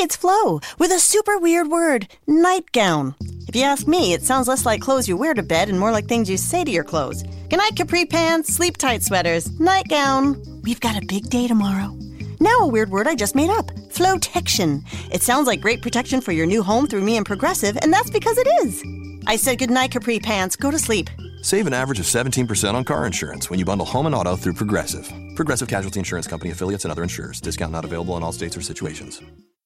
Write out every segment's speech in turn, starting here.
it's Flo with a super weird word, nightgown. If you ask me, it sounds less like clothes you wear to bed and more like things you say to your clothes. Good night, capri pants, sleep tight sweaters, nightgown. We've got a big day tomorrow. Now a weird word I just made up, flotection. It sounds like great protection for your new home through me and Progressive, and that's because it is. I said good night, capri pants. Go to sleep. Save an average of 17% on car insurance when you bundle home and auto through Progressive. Progressive Casualty Insurance Company, affiliates, and other insurers. Discount not available in all states or situations.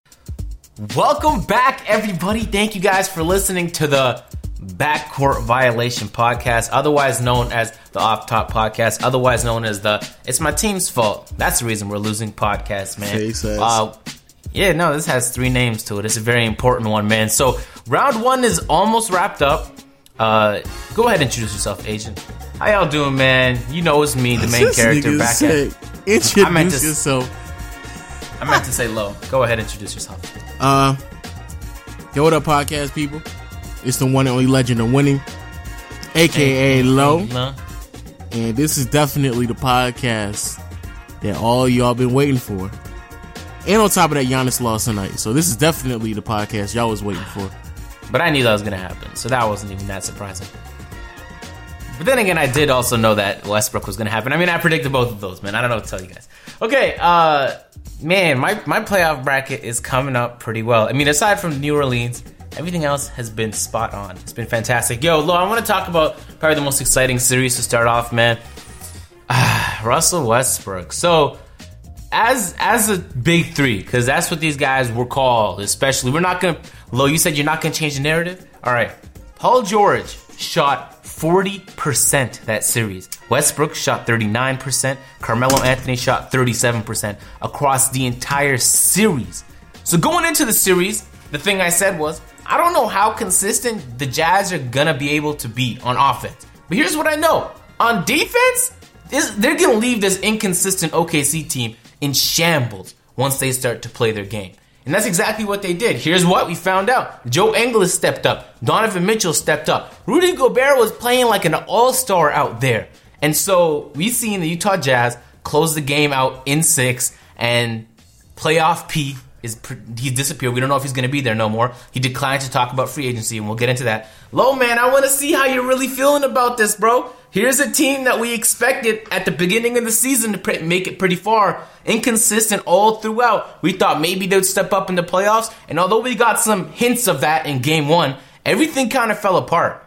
Welcome back, everybody. Thank you guys for listening to the Backcourt Violation Podcast, otherwise known as the Off Top Podcast, otherwise known as the It's My Team's Fault. That's the reason we're losing podcast, man. This has 3 names to it. It's a very important one, man. So round 1 is almost wrapped up. Go ahead and introduce yourself, Agent. How y'all doing, man? You know it's me, the main character. Introduce yourself. I meant to say Low. Go ahead and introduce yourself. Yo, what up, podcast people? It's the one and only legend of winning, a.k.a. Low. And this is definitely the podcast that all y'all been waiting for. And on top of that, Giannis lost tonight. So this is definitely the podcast y'all was waiting for. But I knew that was going to happen, so that wasn't even that surprising. But then again, I did also know that Westbrook was going to happen. I mean, I predicted both of those, man. I don't know what to tell you guys. Okay, man, my playoff bracket is coming up pretty well. I mean, aside from New Orleans, everything else has been spot on. It's been fantastic. Yo, Lo, I want to talk about probably the most exciting series to start off, man. Russell Westbrook. So, as a big 3, because that's what these guys were called, especially. We're not going to... Lo, you said you're not going to change the narrative? All right. Paul George shot 40% that series. Westbrook shot 39%. Carmelo Anthony shot 37% across the entire series. So going into the series, the thing I said was, I don't know how consistent the Jazz are going to be able to be on offense. But here's what I know. On defense, they're going to leave this inconsistent OKC team in shambles once they start to play their game. And that's exactly what they did. Here's what we found out. Joe Ingles stepped up. Donovan Mitchell stepped up. Rudy Gobert was playing like an all-star out there. And so we've seen the Utah Jazz close the game out in 6, and playoff P he's disappeared. We don't know if he's going to be there no more. He declined to talk about free agency, and we'll get into that. Lo, man, I want to see how you're really feeling about this, bro. Here's a team that we expected at the beginning of the season to make it pretty far. Inconsistent all throughout. We thought maybe they'd step up in the playoffs, and although we got some hints of that in game 1, everything kind of fell apart.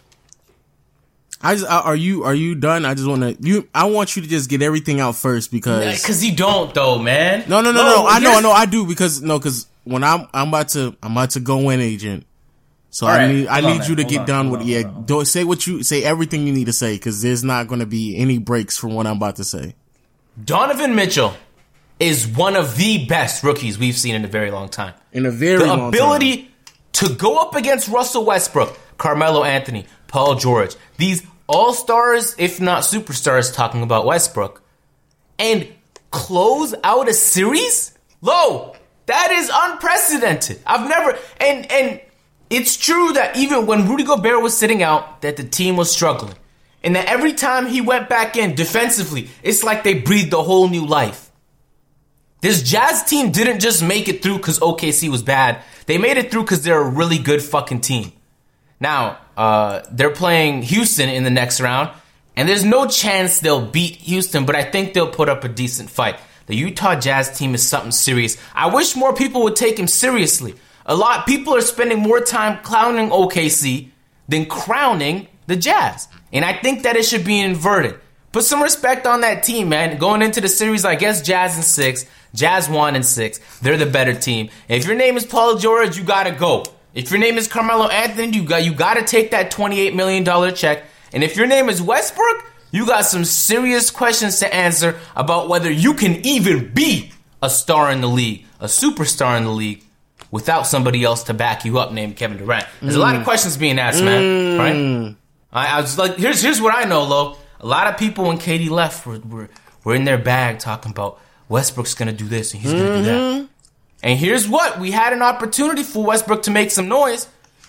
Are you done? I just want to I want you to just get everything out first because you don't though, man. No. I know I do because when I'm about to go in, Agent. So I need you to get done with it. Don't say everything you need to say because there's not going to be any breaks from what I'm about to say. Donovan Mitchell is one of the best rookies we've seen in a very long time. The ability to go up against Russell Westbrook, Carmelo Anthony, Paul George, these all-stars, if not superstars, talking about Westbrook, and close out a series? Lo, that is unprecedented. I've never... And it's true that even when Rudy Gobert was sitting out, that the team was struggling. And that every time he went back in defensively, it's like they breathed a whole new life. This Jazz team didn't just make it through because OKC was bad. They made it through because they're a really good fucking team. Now, they're playing Houston in the next round, and there's no chance they'll beat Houston, but I think they'll put up a decent fight. The Utah Jazz team is something serious. I wish more people would take him seriously. People are spending more time clowning OKC than crowning the Jazz. And I think that it should be inverted. Put some respect on that team, man. Going into the series, I guess Jazz in 6. Jazz won in 6. They're the better team. If your name is Paul George, you gotta go. If your name is Carmelo Anthony, you gotta take that $28 million check. And if your name is Westbrook, you got some serious questions to answer about whether you can even be a star in the league, a superstar in the league, without somebody else to back you up named Kevin Durant. There's a lot of questions being asked, man. Right? I was like, here's what I know, Lo. A lot of people when KD left were in their bag talking about Westbrook's going to do this and he's going to do that. And here's what. We had an opportunity for Westbrook to make some noise.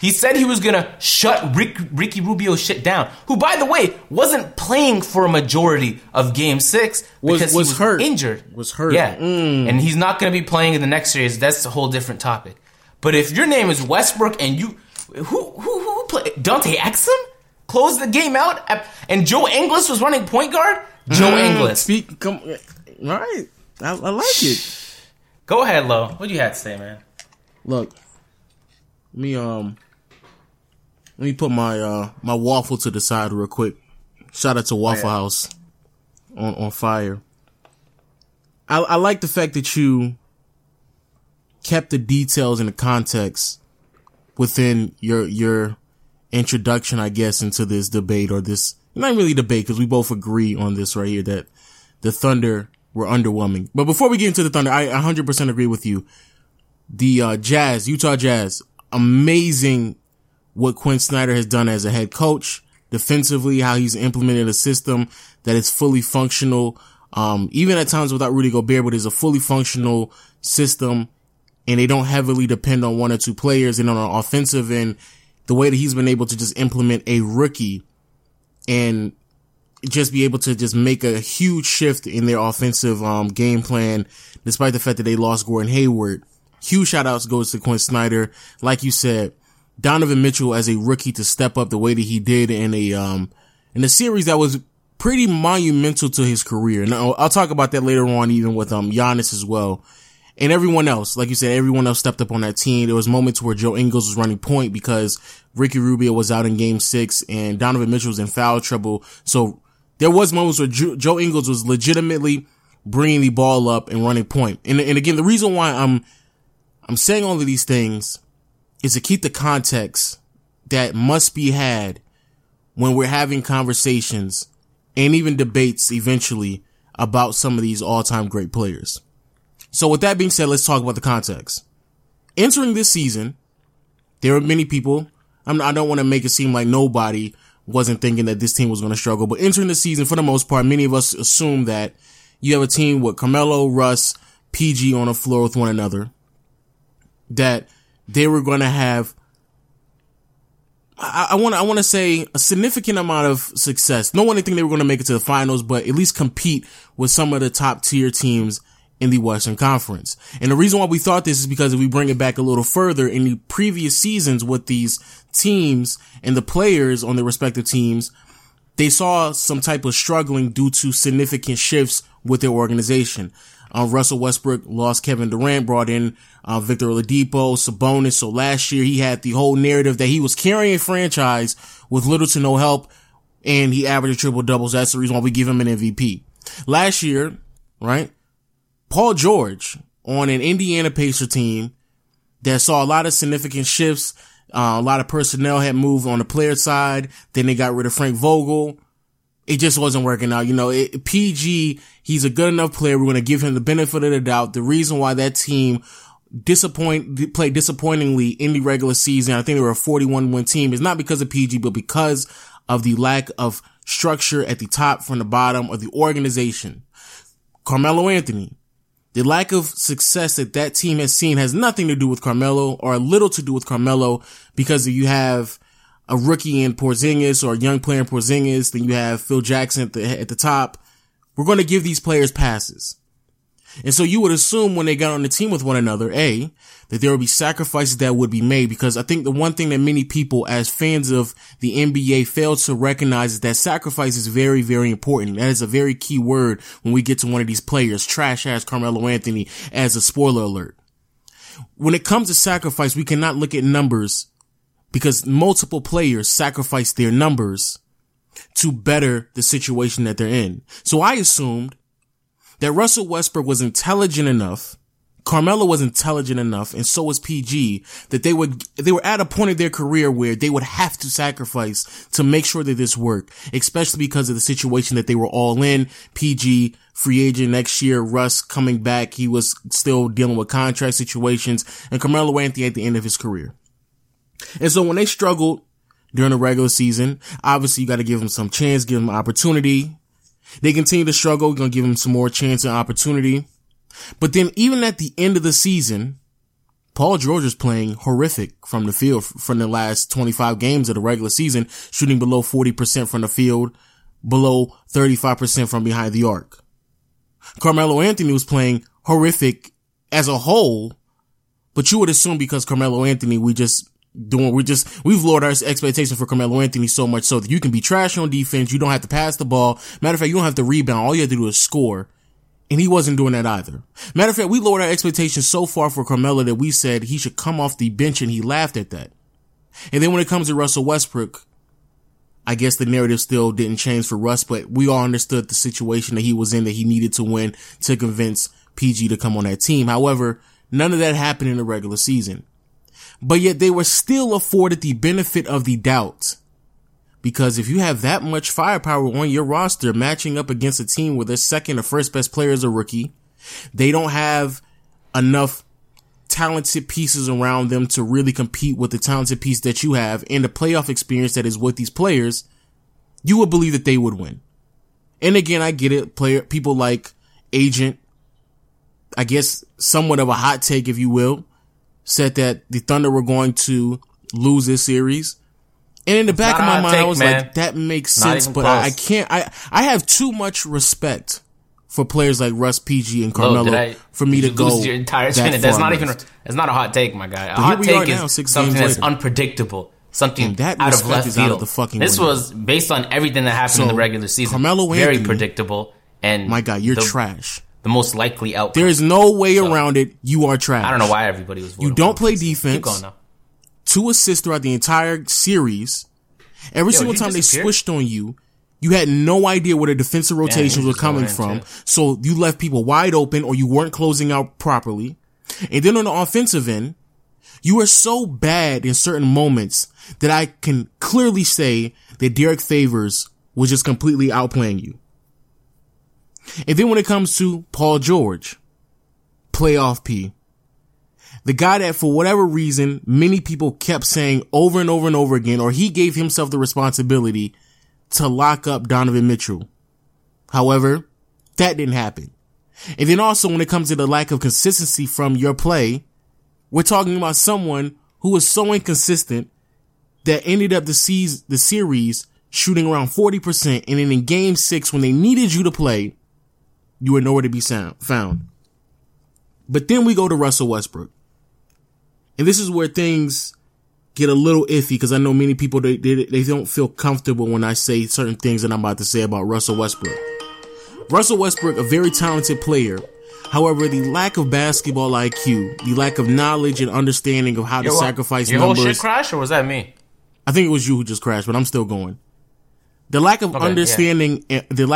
He said he was going to shut Ricky Rubio's shit down, who, by the way, wasn't playing for a majority of Game 6 because he was hurt. Injured. Was hurt. Yeah. And he's not going to be playing in the next series. That's a whole different topic. But if your name is Westbrook and you... Who played? Dante Exum? Closed the game out? And Joe Ingles was running point guard? Joe Ingles. All right. I like it. Go ahead, Lo. What do you have to say, man? Look, let me put my my waffle to the side real quick. Shout out to Waffle House on fire. I like the fact that you kept the details and the context within your introduction, I guess, into this debate, or this, not really debate, because we both agree on this right here, that the Thunder were underwhelming. But before we get into the Thunder, I 100% agree with you. The Jazz, Utah Jazz, amazing what Quinn Snyder has done as a head coach. Defensively, how he's implemented a system that is fully functional, even at times without Rudy Gobert, but is a fully functional system, and they don't heavily depend on one or two players. And on an offensive end, the way that he's been able to just implement a rookie and just be able to just make a huge shift in their offensive game plan, despite the fact that they lost Gordon Hayward. Huge shout outs goes to Quinn Snyder. Like you said, Donovan Mitchell as a rookie to step up the way that he did in a series that was pretty monumental to his career. Now, I'll talk about that later on, even with Giannis as well. And everyone else, like you said, everyone else stepped up on that team. There was moments where Joe Ingles was running point because Ricky Rubio was out in Game 6 and Donovan Mitchell was in foul trouble. So there was moments where Joe Ingles was legitimately bringing the ball up and running point. And again, the reason why I'm saying all of these things is to keep the context that must be had when we're having conversations and even debates eventually about some of these all-time great players. So with that being said, let's talk about the context. Entering this season, there are many people, I don't want to make it seem like nobody wasn't thinking that this team was going to struggle, but entering the season, for the most part, many of us assume that you have a team with Carmelo, Russ, PG on the floor with one another, that they were going to have, I want to say, a significant amount of success. No one didn't think they were going to make it to the finals, but at least compete with some of the top tier teams in the Western Conference. And the reason why we thought this is because if we bring it back a little further, in the previous seasons with these teams and the players on their respective teams, they saw some type of struggling due to significant shifts with their organization. Russell Westbrook lost Kevin Durant, brought in Victor Oladipo, Sabonis. So last year he had the whole narrative that he was carrying a franchise with little to no help, and he averaged triple doubles. That's the reason why we give him an MVP. Last year, right, Paul George on an Indiana Pacer team that saw a lot of significant shifts. A lot of personnel had moved on the player side. Then they got rid of Frank Vogel. It just wasn't working out. You know, PG, he's a good enough player. We're going to give him the benefit of the doubt. The reason why that team played disappointingly in the regular season, I think they were a 41-win team, is not because of PG, but because of the lack of structure at the top from the bottom of the organization. Carmelo Anthony. The lack of success that team has seen has nothing to do with Carmelo, or a little to do with Carmelo, because if you have a rookie in Porzingis or a young player in Porzingis, then you have Phil Jackson at the top. We're going to give these players passes. And so you would assume when they got on the team with one another, that there would be sacrifices that would be made, because I think the one thing that many people as fans of the NBA fail to recognize is that sacrifice is very, very important. That is a very key word when we get to one of these players, trash ass Carmelo Anthony, as a spoiler alert. When it comes to sacrifice, we cannot look at numbers, because multiple players sacrifice their numbers to better the situation that they're in. So I assumed that Russell Westbrook was intelligent enough, Carmelo was intelligent enough, and so was PG, that they were at a point in their career where they would have to sacrifice to make sure that this worked, especially because of the situation that they were all in. PG, free agent next year, Russ coming back, he was still dealing with contract situations, and Carmelo Anthony at the end of his career. And so when they struggled during the regular season, obviously you got to give them some chance, give them opportunity. They continue to struggle, we're going to give them some more chance and opportunity. But then even at the end of the season, Paul George is playing horrific from the field from the last 25 games of the regular season, shooting below 40% from the field, below 35% from behind the arc. Carmelo Anthony was playing horrific as a whole, but you would assume because Carmelo Anthony, we've lowered our expectation for Carmelo Anthony so much so that you can be trash on defense. You don't have to pass the ball. Matter of fact, you don't have to rebound. All you have to do is score. And he wasn't doing that either. Matter of fact, we lowered our expectations so far for Carmelo that we said he should come off the bench, and he laughed at that. And then when it comes to Russell Westbrook, I guess the narrative still didn't change for Russ, but we all understood the situation that he was in, that he needed to win to convince PG to come on that team. However, none of that happened in the regular season. But yet they were still afforded the benefit of the doubt. Because if you have that much firepower on your roster matching up against a team where their second or first best player is a rookie, they don't have enough talented pieces around them to really compete with the talented piece that you have and the playoff experience that is with these players, you would believe that they would win. And again, I get it. People like Agent, I guess somewhat of a hot take, if you will, said that the Thunder were going to lose this series. And in the back of my mind, I was like, that makes sense, but I can't, I have too much respect for players like Russ, PG, and Carmelo for me to go your entire that That's not even, it's not a hot take, my guy. A hot take is something that's unpredictable. Something out of left field. This was based on everything that happened in the regular season. Carmelo very Anthony, predictable. And my God, you're trash. The most likely outcome. There is no way around it. You are trash. I don't know why everybody was voting. You don't play defense. Keep going now. 2 assists throughout the entire series. Every single time they switched on you, you had no idea where the defensive rotations were coming from. So you left people wide open, or you weren't closing out properly. And then on the offensive end, you were so bad in certain moments that I can clearly say that Derek Favors was just completely outplaying you. And then when it comes to Paul George, playoff P, the guy that for whatever reason, many people kept saying over and over and over again, or he gave himself the responsibility to lock up Donovan Mitchell. However, that didn't happen. And then also when it comes to the lack of consistency from your play, we're talking about someone who was so inconsistent that ended up the series shooting around 40%, and then in game 6 when they needed you to play, you were nowhere to be found. But then we go to Russell Westbrook. And this is where things get a little iffy, because I know many people, they don't feel comfortable when I say certain things that I'm about to say about Russell Westbrook. Russell Westbrook, a very talented player. However, the lack of basketball IQ, the lack of knowledge and understanding of how to sacrifice numbers. Your whole shit crashed, or was that me? I think it was you who just crashed, but I'm still going. The lack of understanding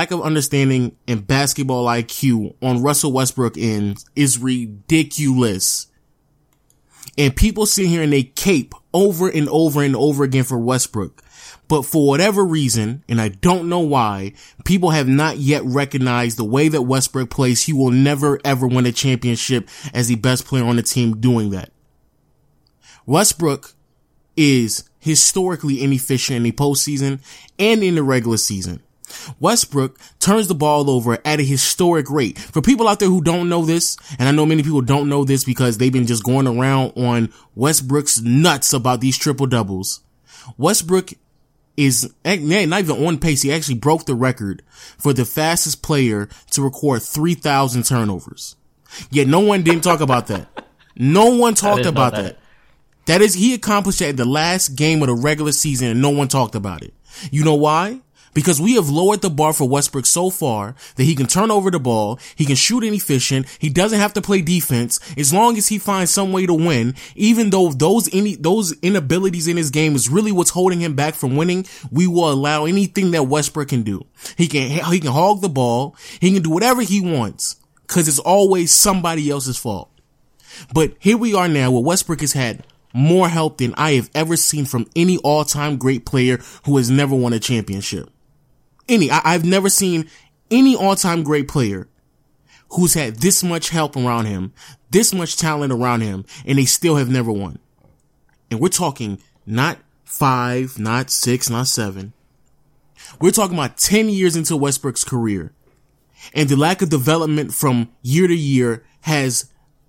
and basketball IQ on Russell Westbrook end is ridiculous. And people sit here and they cape over and over and over again for Westbrook. But for whatever reason, and I don't know why, people have not yet recognized the way that Westbrook plays. He will never ever win a championship as the best player on the team doing that. Westbrook is historically inefficient in the postseason and in the regular season. Westbrook turns the ball over at a historic rate. For people out there who don't know this, and I know many people don't know this because they've been just going around on Westbrook's nuts about these triple doubles. Westbrook is not even on pace. He actually broke the record for the fastest player to record 3,000 turnovers. Yet no one didn't talk about that. No one talked about that. That is, he accomplished that in the last game of the regular season and no one talked about it. You know why? Because we have lowered the bar for Westbrook so far that he can turn over the ball, he can shoot inefficient, he doesn't have to play defense, as long as he finds some way to win. Even though those inabilities in his game is really what's holding him back from winning, we will allow anything that Westbrook can do. He can hog the ball, he can do whatever he wants, cause it's always somebody else's fault. But here we are now where Westbrook has had more help than I have ever seen from any all-time great player who has never won a championship. I've never seen any all-time great player who's had this much help around him, this much talent around him, and they still have never won. And we're talking not 5, not 6, not 7. We're talking about 10 years into Westbrook's career. And the lack of development from year to year has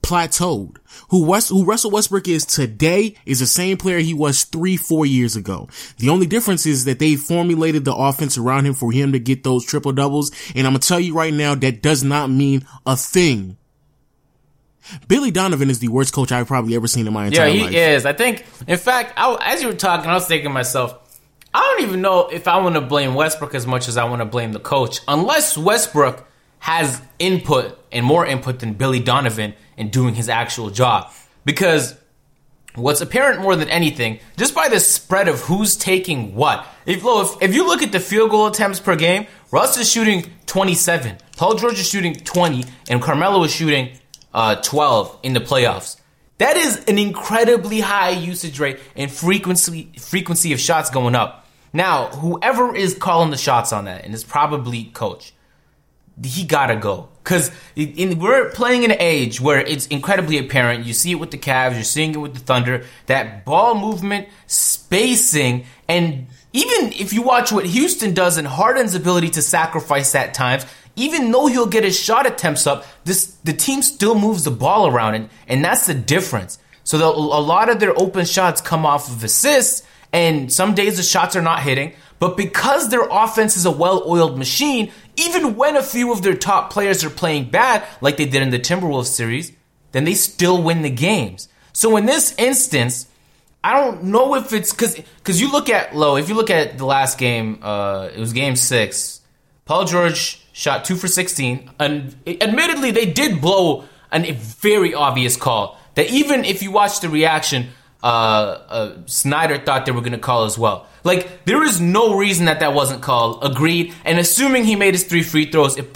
plateaued. Who Russell Westbrook is today is the same player he was 3-4 years ago. The only difference is that they formulated the offense around him for him to get those triple doubles. And I'm going to tell you right now, that does not mean a thing. Billy Donovan is the worst coach I've probably ever seen in my entire life. Yeah, he is. I think, in fact, as you were talking, I was thinking to myself, I don't even know if I want to blame Westbrook as much as I want to blame the coach. Unless Westbrook has input and more input than Billy Donovan in doing his actual job. Because what's apparent more than anything, just by the spread of who's taking what. If you look at the field goal attempts per game, Russ is shooting 27, Paul George is shooting 20, and Carmelo is shooting 12 in the playoffs. That is an incredibly high usage rate and frequency of shots going up. Now, whoever is calling the shots on that, and it's probably coach, he gotta go. Because we're playing in an age where it's incredibly apparent. You see it with the Cavs, you're seeing it with the Thunder, that ball movement, spacing, and even if you watch what Houston does and Harden's ability to sacrifice at times, even though he'll get his shot attempts up, the team still moves the ball around, and that's the difference. So a lot of their open shots come off of assists, and some days the shots are not hitting. But because their offense is a well-oiled machine, even when a few of their top players are playing bad, like they did in the Timberwolves series, then they still win the games. So in this instance, I don't know if it's because you look at if you look at the last game, it was game 6. Paul George shot 2 for 16, and admittedly they did blow a very obvious call that even if you watch the reaction, Snyder thought they were going to call as well. Like, there is no reason that wasn't called. Agreed. And assuming he made his 3 free throws, it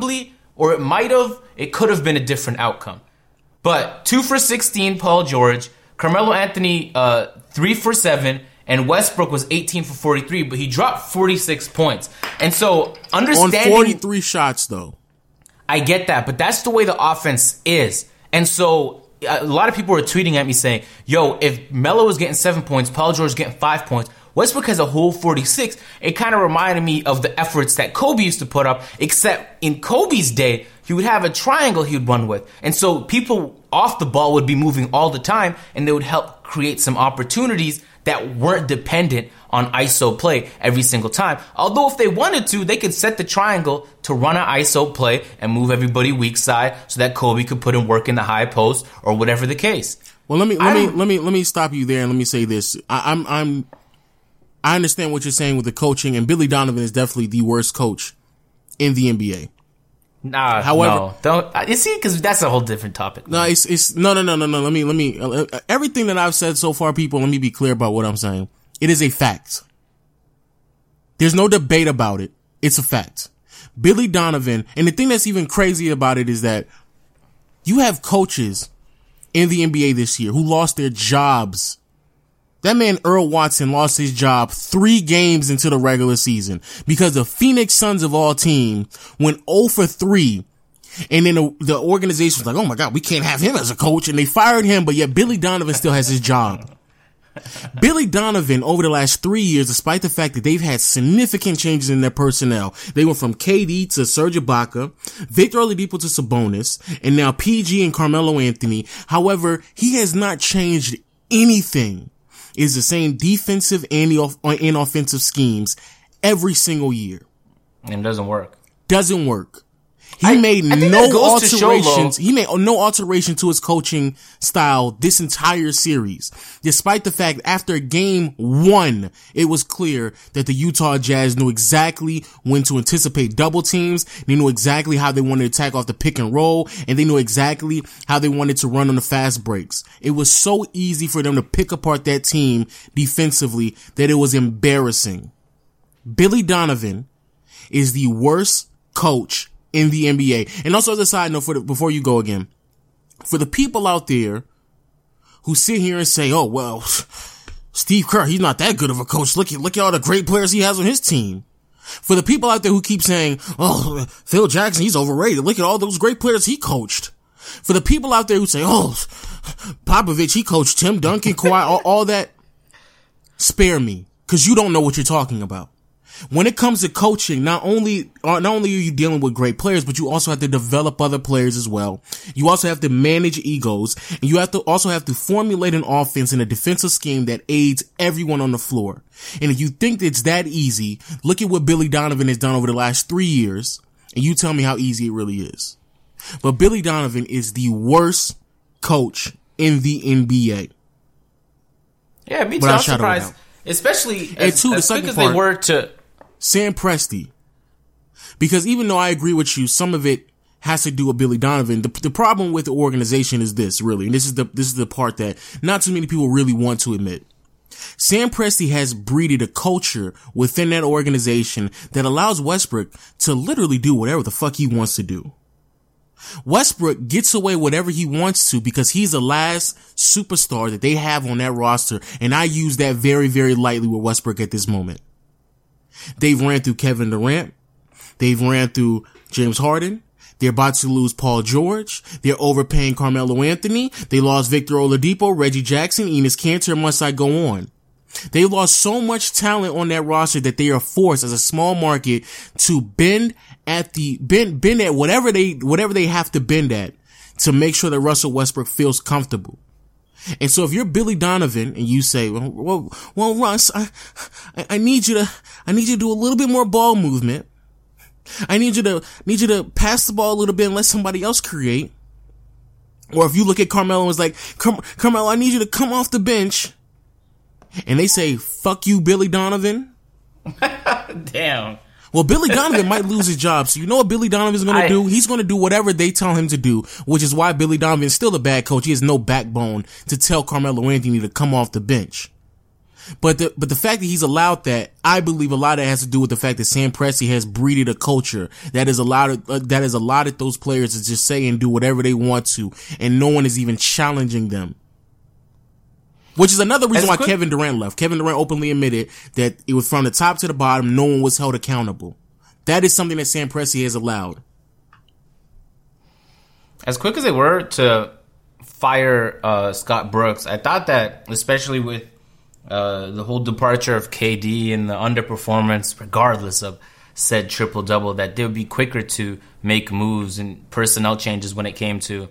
could have been a different outcome. But 2 for 16, Paul George, Carmelo Anthony, 3 for 7, and Westbrook was 18 for 43, but he dropped 46 points. And so, understanding... On 43 shots, though. I get that, but that's the way the offense is. And so, a lot of people were tweeting at me saying, yo, if Melo was getting 7 points, Paul George was getting 5 points, Westbrook has a whole 46. It kind of reminded me of the efforts that Kobe used to put up, except in Kobe's day, he would have a triangle he would run with. And so people off the ball would be moving all the time, and they would help create some opportunities that weren't dependent on ISO play every single time. Although if they wanted to, they could set the triangle to run an ISO play and move everybody weak side so that Kobe could put in work in the high post or whatever the case. Well, let me stop you there and let me say this. I understand what you're saying with the coaching, and Billy Donovan is definitely the worst coach in the NBA. However, don't you see? Because that's a whole different topic. No, it's no. Let me. Everything that I've said so far, people, let me be clear about what I'm saying. It is a fact. There's no debate about it. It's a fact. Billy Donovan, and the thing that's even crazy about it is that you have coaches in the NBA this year who lost their jobs. That man, Earl Watson, lost his job 3 games into the regular season because the Phoenix Suns of all team went 0 for 3. And then the organization was like, oh my God, we can't have him as a coach. And they fired him, but yet Billy Donovan still has his job. Billy Donovan, over the last 3 years, despite the fact that they've had significant changes in their personnel, they went from KD to Serge Ibaka, Victor Oladipo to Sabonis, and now PG and Carmelo Anthony. However, he has not changed anything. Is the same defensive and offensive schemes every single year. And it doesn't work. Doesn't work. He made no alterations. He made no alteration to his coaching style this entire series. Despite the fact after game 1, it was clear that the Utah Jazz knew exactly when to anticipate double teams. They knew exactly how they wanted to attack off the pick and roll, and they knew exactly how they wanted to run on the fast breaks. It was so easy for them to pick apart that team defensively that it was embarrassing. Billy Donovan is the worst coach in the NBA. And also, as a side note, before you go again, for the people out there who sit here and say, oh, well, Steve Kerr, he's not that good of a coach. Look at all the great players he has on his team. For the people out there who keep saying, oh, Phil Jackson, he's overrated. Look at all those great players he coached. For the people out there who say, oh, Popovich, he coached Tim Duncan, Kawhi, all that, spare me, because you don't know what you're talking about. When it comes to coaching, not only are you dealing with great players, but you also have to develop other players as well. You also have to manage egos, and you also have to formulate an offense and a defensive scheme that aids everyone on the floor. And if you think it's that easy, look at what Billy Donovan has done over the last 3 years, and you tell me how easy it really is. But Billy Donovan is the worst coach in the NBA. Yeah, me too. I'm surprised, especially as quick as they were to Sam Presti. Because even though I agree with you, some of it has to do with Billy Donovan. The problem with the organization is this, really, and this is the part that not too many people really want to admit. Sam Presti has breeded a culture within that organization that allows Westbrook to literally do whatever the fuck he wants to do. Westbrook gets away whatever he wants to because he's the last superstar that they have on that roster, and I use that very, very lightly with Westbrook at this moment. They've ran through Kevin Durant. They've ran through James Harden. They're about to lose Paul George. They're overpaying Carmelo Anthony. They lost Victor Oladipo, Reggie Jackson, Enes Kanter, and must I go on. They lost so much talent on that roster that they are forced as a small market to bend at whatever they have to bend at to make sure that Russell Westbrook feels comfortable. And so if you're Billy Donovan and you say, well, Russ, I need you to do a little bit more ball movement. I need you to pass the ball a little bit and let somebody else create. Or if you look at Carmelo and was like, Carmelo, I need you to come off the bench. And they say, fuck you, Billy Donovan. Damn. Well, Billy Donovan might lose his job. So you know what Billy Donovan's going to do? He's going to do whatever they tell him to do, which is why Billy Donovan is still a bad coach. He has no backbone to tell Carmelo Anthony to come off the bench. But the fact that he's allowed that, I believe a lot of it has to do with the fact that Sam Presti has breeded a culture that has allowed those players to just say and do whatever they want to, and no one is even challenging them. Which is another reason why Kevin Durant left. Kevin Durant openly admitted that it was from the top to the bottom, no one was held accountable. That is something that Sam Presti has allowed. As quick as they were to fire Scott Brooks, I thought that, especially with the whole departure of KD and the underperformance, regardless of said triple-double, that they would be quicker to make moves and personnel changes when it came to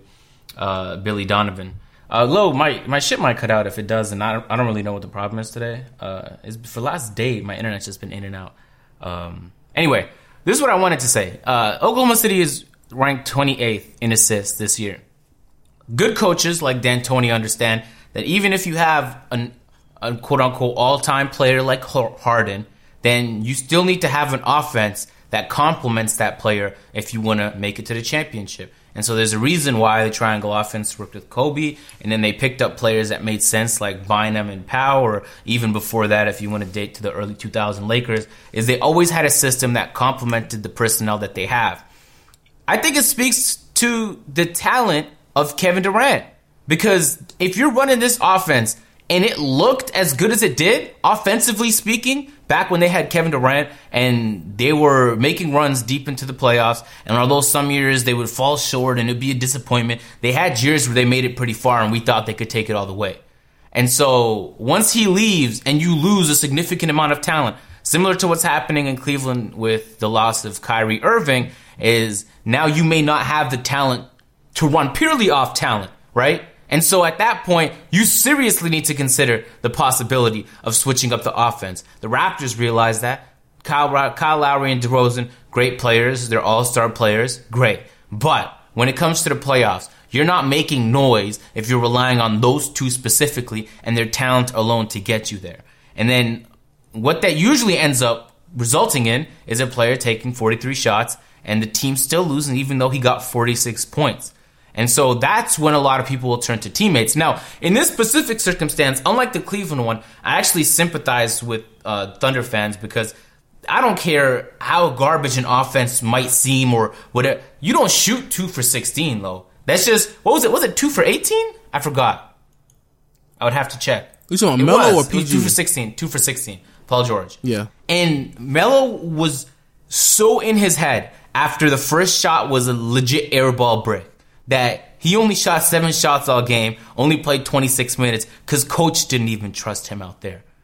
Billy Donovan. Lo, my shit might cut out if it does, and I don't really know what the problem is today. For the last day, my internet's just been in and out. Anyway, this is what I wanted to say. Oklahoma City is ranked 28th in assists this year. Good coaches like D'Antoni understand that even if you have a quote-unquote all-time player like Harden, then you still need to have an offense that complements that player if you want to make it to the championship. And so there's a reason why the triangle offense worked with Kobe, and then they picked up players that made sense like Bynum and Powell, or even before that, if you want to date to the early 2000 Lakers, is they always had a system that complemented the personnel that they have. I think it speaks to the talent of Kevin Durant, because if you're running this offense and it looked as good as it did, offensively speaking, back when they had Kevin Durant and they were making runs deep into the playoffs, and although some years they would fall short and it would be a disappointment, they had years where they made it pretty far and we thought they could take it all the way. And so once he leaves and you lose a significant amount of talent, similar to what's happening in Cleveland with the loss of Kyrie Irving, is now you may not have the talent to run purely off talent, right? And so at that point, you seriously need to consider the possibility of switching up the offense. The Raptors realize that. Kyle Lowry and DeRozan, great players. They're all-star players. Great. But when it comes to the playoffs, you're not making noise if you're relying on those two specifically and their talent alone to get you there. And then what that usually ends up resulting in is a player taking 43 shots and the team still losing even though he got 46 points. And so that's when a lot of people will turn to teammates. Now, in this specific circumstance, unlike the Cleveland one, I actually sympathize with Thunder fans because I don't care how garbage an offense might seem or whatever. You don't shoot 2 for 16, though. That's just, what was it? Was it 2 for 18? I forgot. I would have to check. You talking Melo or PG? It was 2 for 16. 2 for 16. Paul George. Yeah. And Melo was so in his head after the first shot was a legit airball brick that he only shot 7 shots all game, only played 26 minutes because coach didn't even trust him out there.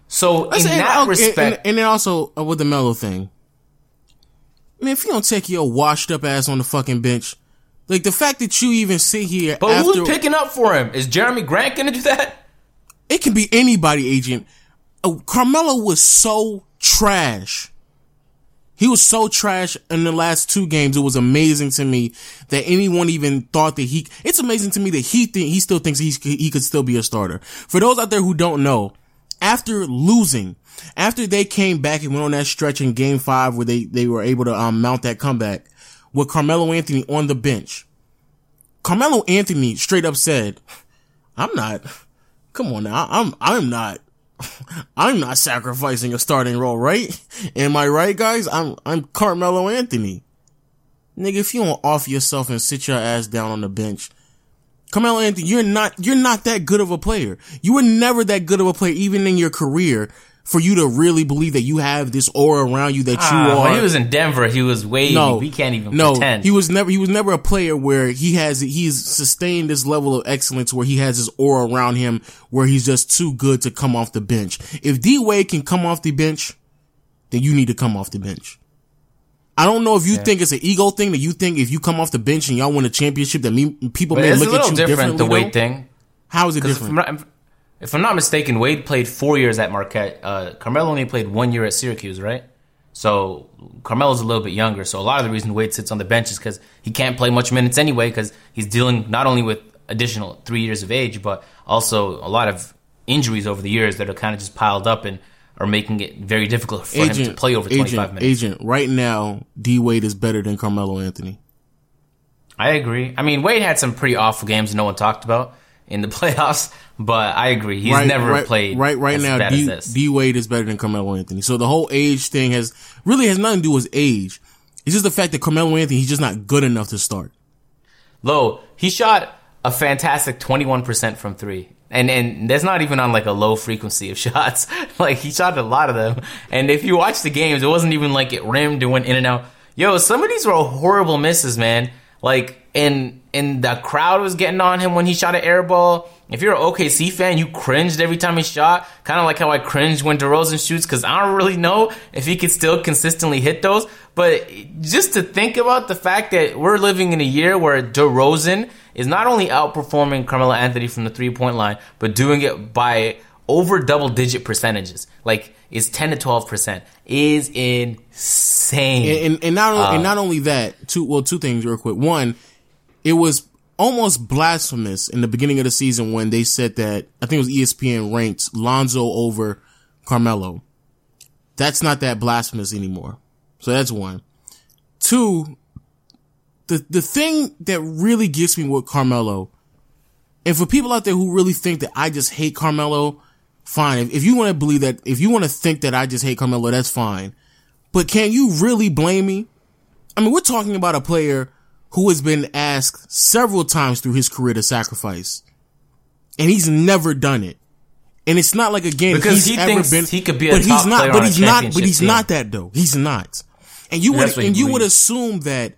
So in that respect, and then also with the Melo thing, man, if you don't take your washed up ass on the fucking bench, like the fact that you even sit here, but who's picking up for him? Is Jeremy Grant gonna do that? It can be anybody, agent. Carmelo was so trash. He was so trash in the last 2 games. It was amazing to me that anyone even thought that it's amazing to me that he still thinks he could still be a starter. For those out there who don't know, after they came back and went on that stretch in game 5 where they were able to mount that comeback with Carmelo Anthony on the bench, Carmelo Anthony straight up said, I'm not sacrificing a starting role, right? Am I right, guys? I'm Carmelo Anthony. Nigga, if you don't off yourself and sit your ass down on the bench, Carmelo Anthony, you're not that good of a player. You were never that good of a player, even in your career, for you to really believe that you have this aura around you that you are. When he was in Denver, he was wavy. We can't even pretend. He was never a player where he's sustained this level of excellence where he has this aura around him where he's just too good to come off the bench. If D-Wade can come off the bench, then you need to come off the bench. I don't know if you think it's an ego thing that you think if you come off the bench and y'all win a championship that people may look at you differently. The Wade thing. How is it different? If I'm not mistaken, Wade played 4 years at Marquette. Carmelo only played 1 year at Syracuse, right? So Carmelo's a little bit younger. So a lot of the reason Wade sits on the bench is because he can't play much minutes anyway because he's dealing not only with additional 3 years of age, but also a lot of injuries over the years that are kind of just piled up and are making it very difficult for him to play over 25 minutes. Right now, D-Wade is better than Carmelo Anthony. I agree. I mean, Wade had some pretty awful games no one talked about in the playoffs, but I agree. He's never played as now, bad as this. D-Wade is better than Carmelo Anthony. So the whole age thing has nothing to do with age. It's just the fact that Carmelo Anthony, he's just not good enough to start. He shot a fantastic 21% from 3. And that's not even on like a low frequency of shots. Like he shot a lot of them. And if you watch the games, it wasn't even like it rimmed and went in and out. Yo, some of these were horrible misses, man. Like, and the crowd was getting on him when he shot an air ball. If you're an OKC fan, you cringed every time he shot. Kind of like how I cringed when DeRozan shoots, because I don't really know if he could still consistently hit those. But just to think about the fact that we're living in a year where DeRozan is not only outperforming Carmelo Anthony from the 3-point line, but doing it by over double-digit percentages. Like, it's 10 to 12%. Is insane. And not only that, two things real quick. One, it was almost blasphemous in the beginning of the season when they said that, I think it was ESPN ranked Lonzo over Carmelo. That's not that blasphemous anymore. So that's one. Two, the thing that really gets me with Carmelo, and for people out there who really think that I just hate Carmelo, fine. If you want to believe that, if you want to think that I just hate Carmelo, that's fine. But can you really blame me? I mean, we're talking about a player who has been asked several times through his career to sacrifice, and he's never done it. And it's not like, again, because he thinks he could be a top player on a championship But he's not that though. He's not. And you would assume that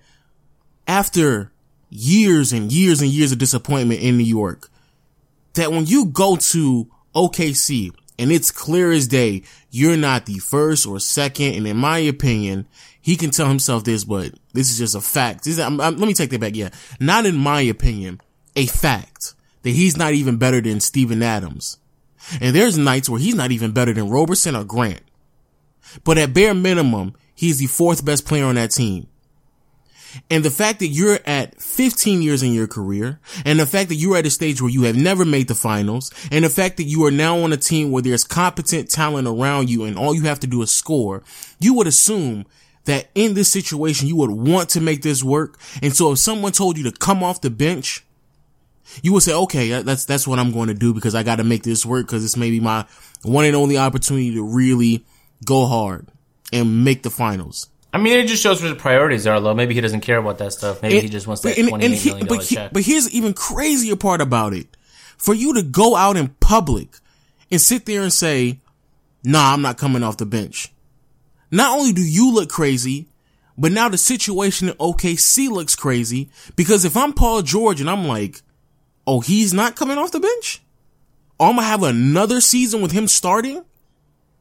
after years and years and years of disappointment in New York, that when you go to OKC and it's clear as day, you're not the first or second. And in my opinion, he can tell himself this, but this is just a fact. Let me take that back. Yeah. Not in my opinion, a fact that he's not even better than Steven Adams. And there's nights where he's not even better than Roberson or Grant. But at bare minimum, he's the 4th best player on that team. And the fact that you're at 15 years in your career, and the fact that you're at a stage where you have never made the finals, and the fact that you are now on a team where there's competent talent around you and all you have to do is score, you would assume that in this situation you would want to make this work. And so if someone told you to come off the bench, you would say, okay, that's what I'm going to do because I got to make this work because it's maybe my one and only opportunity to really go hard and make the finals. I mean, it just shows where the priorities are low. Maybe he doesn't care about that stuff. Maybe he just wants that $28 million check. But here's the even crazier part about it. For you to go out in public and sit there and say, nah, I'm not coming off the bench. Not only do you look crazy, but now the situation in OKC looks crazy because if I'm Paul George and I'm like, oh, he's not coming off the bench? Or I'm going to have another season with him starting?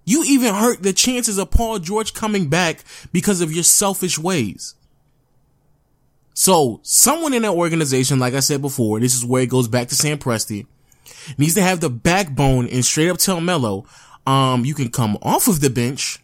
You even hurt the chances of Paul George coming back because of your selfish ways. So, someone in that organization, like I said before, this is where it goes back to Sam Presti, needs to have the backbone and straight up tell Melo, you can come off of the bench,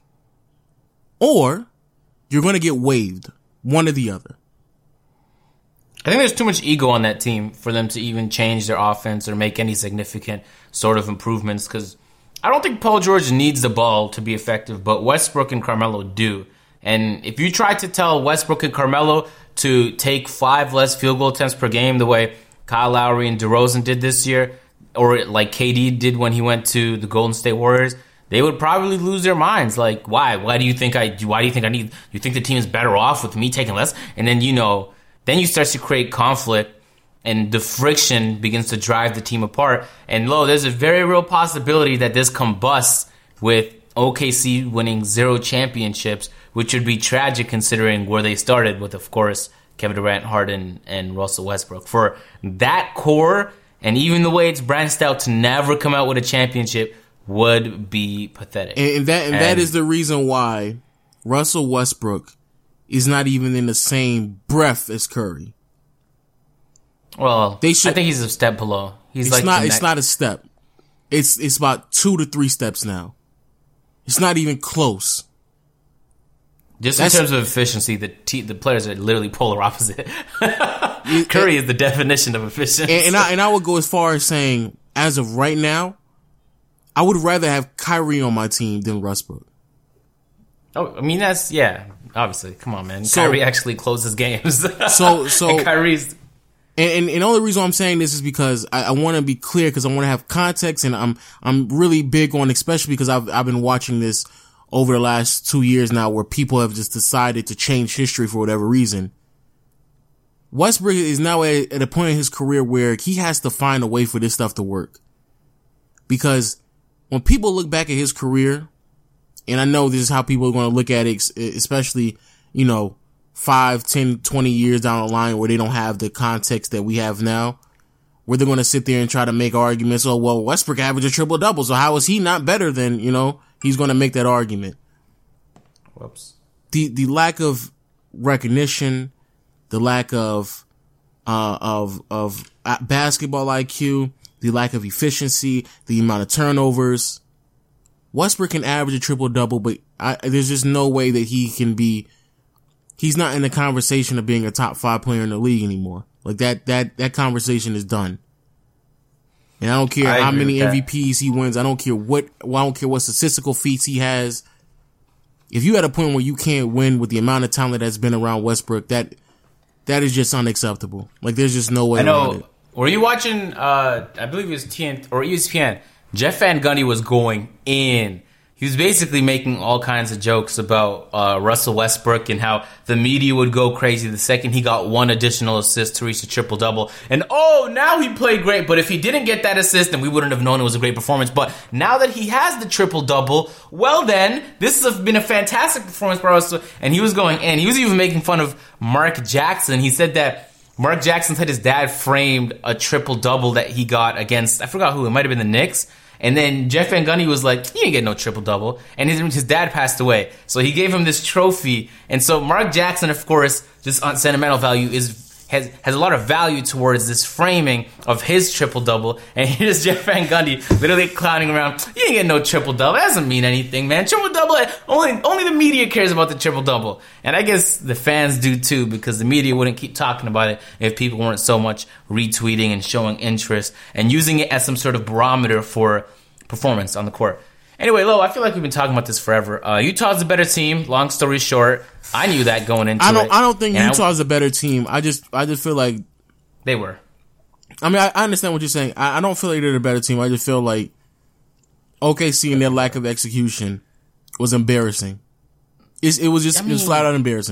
or you're going to get waived. One or the other. I think there's too much ego on that team for them to even change their offense or make any significant sort of improvements, because I don't think Paul George needs the ball to be effective, but Westbrook and Carmelo do. And if you try to tell Westbrook and Carmelo to take 5 less field goal attempts per game the way Kyle Lowry and DeRozan did this year, or like KD did when he went to the Golden State Warriors, they would probably lose their minds. Like, why? Why do you think I need? You think the team is better off with me taking less? And then, then you start to create conflict, and the friction begins to drive the team apart. And there's a very real possibility that this combusts with OKC winning 0 championships, which would be tragic considering where they started with, of course, Kevin Durant, Harden, and Russell Westbrook. For that core, and even the way it's branched out to never come out with a championship, would be pathetic. And that is the reason why Russell Westbrook is not even in the same breath as Curry. Well, I think he's a step below. It's not a step. It's about 2 to 3 steps now. It's not even close. Just in terms of efficiency, the players are literally polar opposite. Curry is the definition of efficiency. And I would go as far as saying, as of right now, I would rather have Kyrie on my team than Westbrook. Oh, I mean, obviously. Come on, man. Kyrie actually closes games. So and Kyrie's... And the only reason I'm saying this is because I want to be clear, because I want to have context, and I'm really big on, especially because I've been watching this over the last 2 years now, where people have just decided to change history for whatever reason. Westbrook is now at a point in his career where he has to find a way for this stuff to work. Because when people look back at his career, and I know this is how people are going to look at it, especially, 5, 10, 20 years down the line where they don't have the context that we have now, where they're going to sit there and try to make arguments. Oh, well, Westbrook averaged a triple-double, so how is he not better than, he's going to make that argument. Whoops. The lack of recognition, the lack of basketball IQ, the lack of efficiency, the amount of turnovers. Westbrook can average a triple-double, but there's just no way that he's not in the conversation of being a top 5 player in the league anymore. Like that conversation is done. And I don't care how many MVPs he wins. I don't care what statistical feats he has. If you at a point where you can't win with the amount of talent that's been around Westbrook, that is just unacceptable. Like, there's just no way around it. Were you watching, I believe it was TNT or ESPN? Jeff Van Gundy was going in. He was basically making all kinds of jokes about Russell Westbrook and how the media would go crazy the second he got 1 additional assist to reach a triple-double. And, now he played great, but if he didn't get that assist, then we wouldn't have known it was a great performance. But now that he has the triple-double, well then, this has been a fantastic performance by Russell. And he was going in. He was even making fun of Mark Jackson. He said that Mark Jackson said his dad framed a triple-double that he got against, I forgot who, it might have been the Knicks. And then Jeff Van Gundy was like, you didn't get no triple-double. And his dad passed away. So he gave him this trophy. And so Mark Jackson, of course, just on sentimental value, has a lot of value towards this framing of his triple-double. And here's Jeff Van Gundy literally clowning around. You didn't get no triple-double. That doesn't mean anything, man. Triple-double, only the media cares about the triple-double. And I guess the fans do too, because the media wouldn't keep talking about it if people weren't so much retweeting and showing interest and using it as some sort of barometer for performance on the court. Anyway, Lo, I feel like we've been talking about this forever. Utah's a better team. Long story short, I knew that going into it. I don't think Utah's a better team. I just feel like they were. I mean, I understand what you're saying. I don't feel like they're a better team. I just feel like OKC and their lack of execution was embarrassing. It was flat out embarrassing.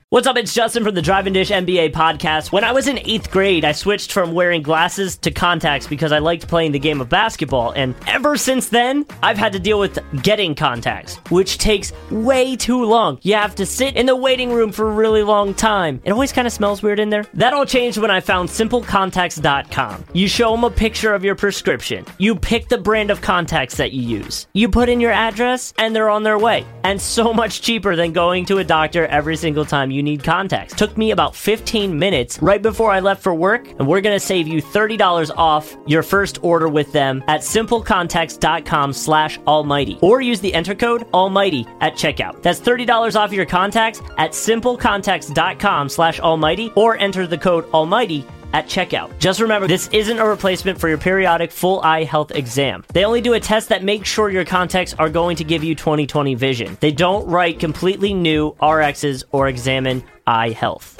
What's up, it's Justin from the Drive and Dish NBA podcast. When I was in 8th grade, I switched from wearing glasses to contacts because I liked playing the game of basketball, and ever since then, I've had to deal with getting contacts, which takes way too long. You have to sit in the waiting room for a really long time. It always kind of smells weird in there. That all changed when I found SimpleContacts.com. You show them a picture of your prescription. You pick the brand of contacts that you use. You put in your address, and they're on their way. And so much cheaper than going to a doctor every single time you need contacts. Took me about 15 minutes right before I left for work, and we're gonna save you $30 off your first order with them at simplecontacts.com/almighty, or use the enter code almighty at checkout. That's $30 off your contacts at simplecontacts.com/almighty, or enter the code almighty at checkout. Just remember, this isn't a replacement for your periodic full eye health exam. They only do a test that makes sure your contacts are going to give you 20/20 vision. They don't write completely new RXs or examine eye health.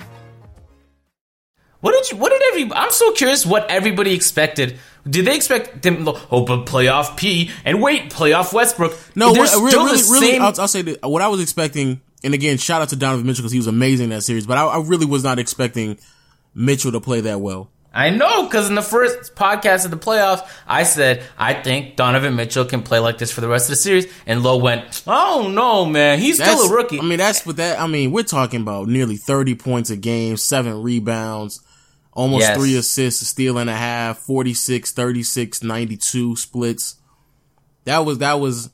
I'm so curious what everybody expected. Did they expect them, but playoff P, and wait, playoff Westbrook? No, really, I'll say that what I was expecting, and again, shout out to Donovan Mitchell because he was amazing in that series, but I really was not expecting Mitchell to play that well. I know, because in the first podcast of the playoffs, I said, I think Donovan Mitchell can play like this for the rest of the series. And Lo went, oh no, man, he's still a rookie. We're talking about nearly 30 points a game, 7 rebounds, almost 3 assists, a steal and a half, 46, 36, 92 splits. That was,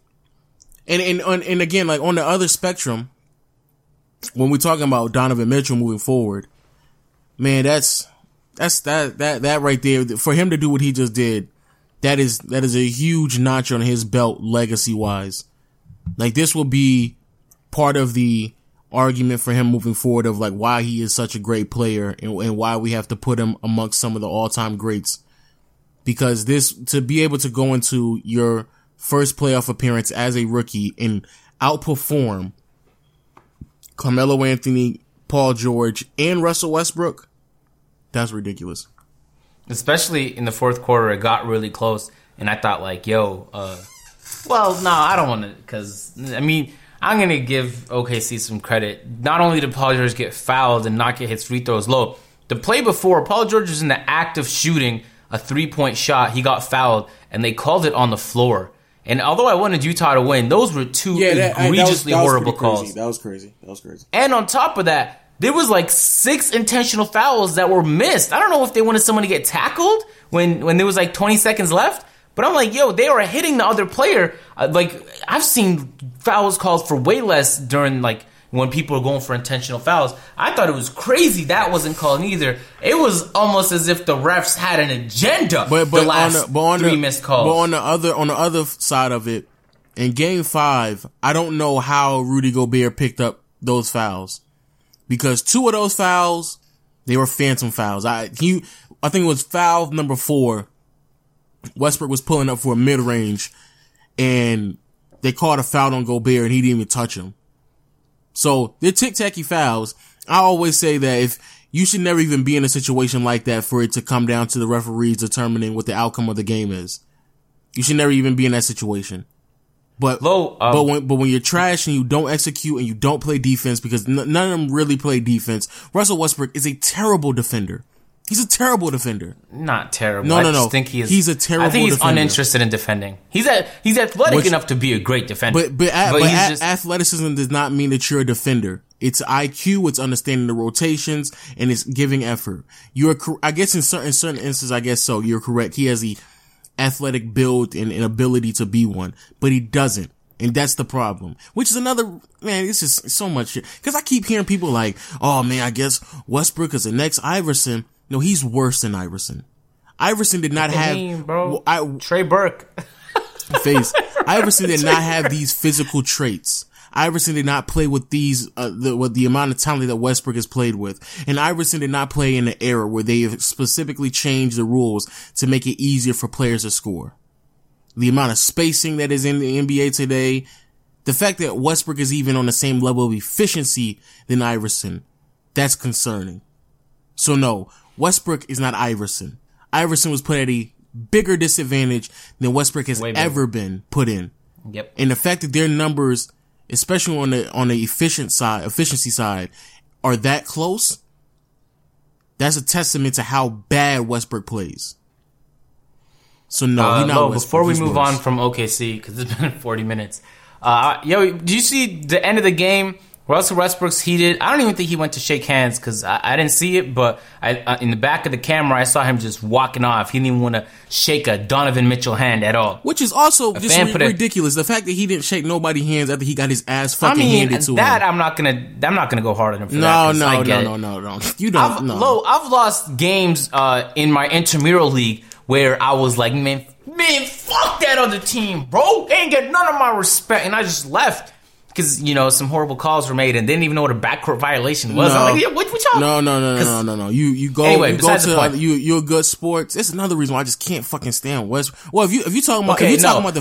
and again, like on the other spectrum, when we're talking about Donovan Mitchell moving forward, man, that's that right there. For him to do what he just did, that is a huge notch on his belt legacy wise. Like, this will be part of the argument for him moving forward of like why he is such a great player and why we have to put him amongst some of the all-time greats. Because to be able to go into your first playoff appearance as a rookie and outperform Carmelo Anthony, Paul George, and Russell Westbrook, that's ridiculous. Especially in the fourth quarter, it got really close, and I thought like, I don't want to, because, I'm going to give OKC some credit. Not only did Paul George get fouled and not get his free throws low, the play before, Paul George was in the act of shooting a 3-point shot. He got fouled, and they called it on the floor. And although I wanted Utah to win, those were two egregiously horrible calls. That was crazy. And on top of that, there was like 6 intentional fouls that were missed. I don't know if they wanted someone to get tackled when there was like 20 seconds left. But I'm like, they were hitting the other player. I've seen fouls called for way less during like when people are going for intentional fouls. I thought it was crazy that wasn't called either. It was almost as if the refs had an agenda. But the last 3 missed calls. But on the other side of it, in Game 5, I don't know how Rudy Gobert picked up those fouls. Because 2 of those fouls, they were phantom fouls. I think it was foul number 4. Westbrook was pulling up for a mid-range, and they called a foul on Gobert, and he didn't even touch him. So they're tic-tacky fouls. I always say that if you should never even be in a situation like that for it to come down to the referees determining what the outcome of the game is. You should never even be in that situation. But when you're trash and you don't execute and you don't play defense, because none of them really play defense, Russell Westbrook is a terrible defender. He's a terrible defender. Not terrible. No. I think he's a terrible defender. I think he's uninterested in defending. He's athletic enough to be a great defender. But athleticism does not mean that you're a defender. It's IQ, it's understanding the rotations, and it's giving effort. I guess in certain instances, I guess so. You're correct. He has the athletic build and ability to be one, but he doesn't. And that's the problem. Which is another, man, it's just so much shit. Cause I keep hearing people like, oh man, I guess Westbrook is the next Iverson. No, he's worse than Iverson. Iverson did not have, Trey Burke. Iverson did not have these physical traits. Iverson did not play with these, with the amount of talent that Westbrook has played with. And Iverson did not play in an era where they have specifically changed the rules to make it easier for players to score. The amount of spacing that is in the NBA today, the fact that Westbrook is even on the same level of efficiency than Iverson, that's concerning. So no, Westbrook is not Iverson. Iverson was put at a bigger disadvantage than Westbrook has ever been put in. Yep. And the fact that their numbers, especially on the efficiency side, are that close, that's a testament to how bad Westbrook plays. So no, he's not Westbrook. Before we move on from OKC, because it's been 40 minutes. Do you see the end of the game? Russell Westbrook's heated. I don't even think he went to shake hands because I didn't see it, but in the back of the camera, I saw him just walking off. He didn't even want to shake a Donovan Mitchell hand at all. Which is also just ridiculous. The fact that he didn't shake nobody's hands after he got his ass fucking handed to him. I'm not gonna go hard on him for that. No. You don't. I've lost games in my intramural league where I was like, man, fuck that other team, bro. They ain't get none of my respect, and I just left. Because, some horrible calls were made and didn't even know what a backcourt violation was. I'm like, yeah, what y'all? No. You go. Anyway, you go to you're good sports. It's another reason why I just can't fucking stand Westbrook. Well, if you talking about the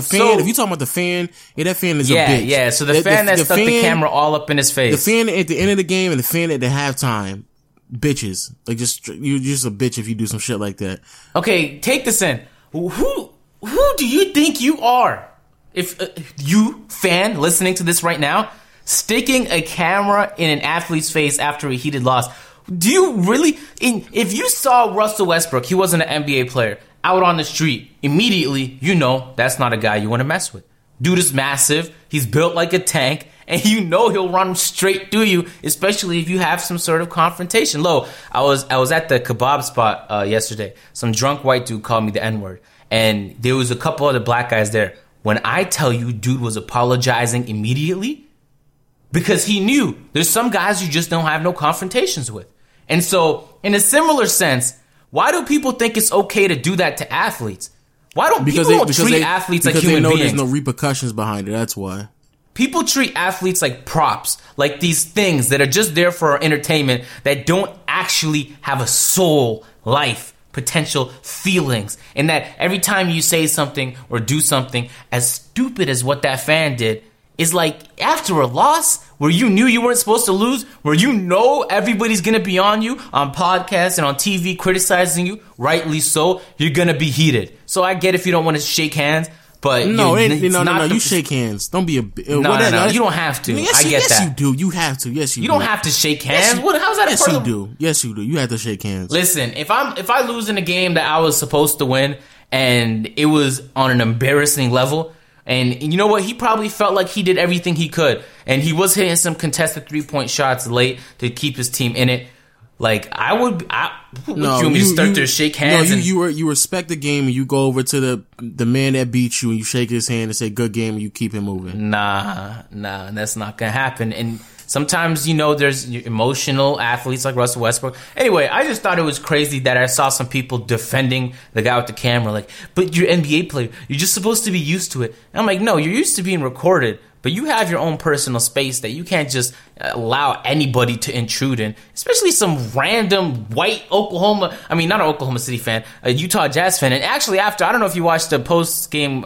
fan, yeah, that fan is a bitch. Yeah. So the fan that stuck the camera all up in his face. The fan at the end of the game and the fan at the halftime, bitches. Like you're just a bitch if you do some shit like that. Okay, take this in. Who do you think you are? If you, fan, listening to this right now, sticking a camera in an athlete's face after a heated loss, do you really... If you saw Russell Westbrook, he wasn't an NBA player, out on the street, immediately, that's not a guy you want to mess with. Dude is massive, he's built like a tank, and he'll run straight through you, especially if you have some sort of confrontation. I was at the kebab spot yesterday. Some drunk white dude called me the N-word, and there was a couple other black guys there. When I tell you dude was apologizing immediately, because he knew there's some guys you just don't have no confrontations with. And so, in a similar sense, why do people think it's okay to do that to athletes? Why don't people treat athletes like human beings? Because they know there's no repercussions behind it, that's why. People treat athletes like props, like these things that are just there for our entertainment that don't actually have a soul, life, potential feelings, and that every time you say something or do something as stupid as what that fan did is like after a loss where you knew you weren't supposed to lose, where everybody's gonna be on you on podcasts and on TV criticizing you, rightly so, you're gonna be heated. So I get if you don't want to shake hands, but no, you shake hands. Don't be a no. You don't have to. Yes, I get that. Yes, you do. You have to. Yes, you. You don't have to shake hands. How's that? Yes, you do. Yes, you do. You have to shake hands. Listen, if I lose in a game that I was supposed to win and it was on an embarrassing level, and you know what, he probably felt like he did everything he could, and he was hitting some contested 3-point shots late to keep his team in it. Like you want me to start to shake hands? No, you respect the game and you go over to the man that beat you and you shake his hand and say good game and you keep him moving. Nah, that's not gonna happen. And sometimes there's emotional athletes like Russell Westbrook. Anyway, I just thought it was crazy that I saw some people defending the guy with the camera, like, but you're an NBA player, you're just supposed to be used to it. And I'm like, no, you're used to being recorded. But you have your own personal space that you can't just allow anybody to intrude in, especially some random white not an Oklahoma City fan, a Utah Jazz fan. And actually I don't know if you watched the post-game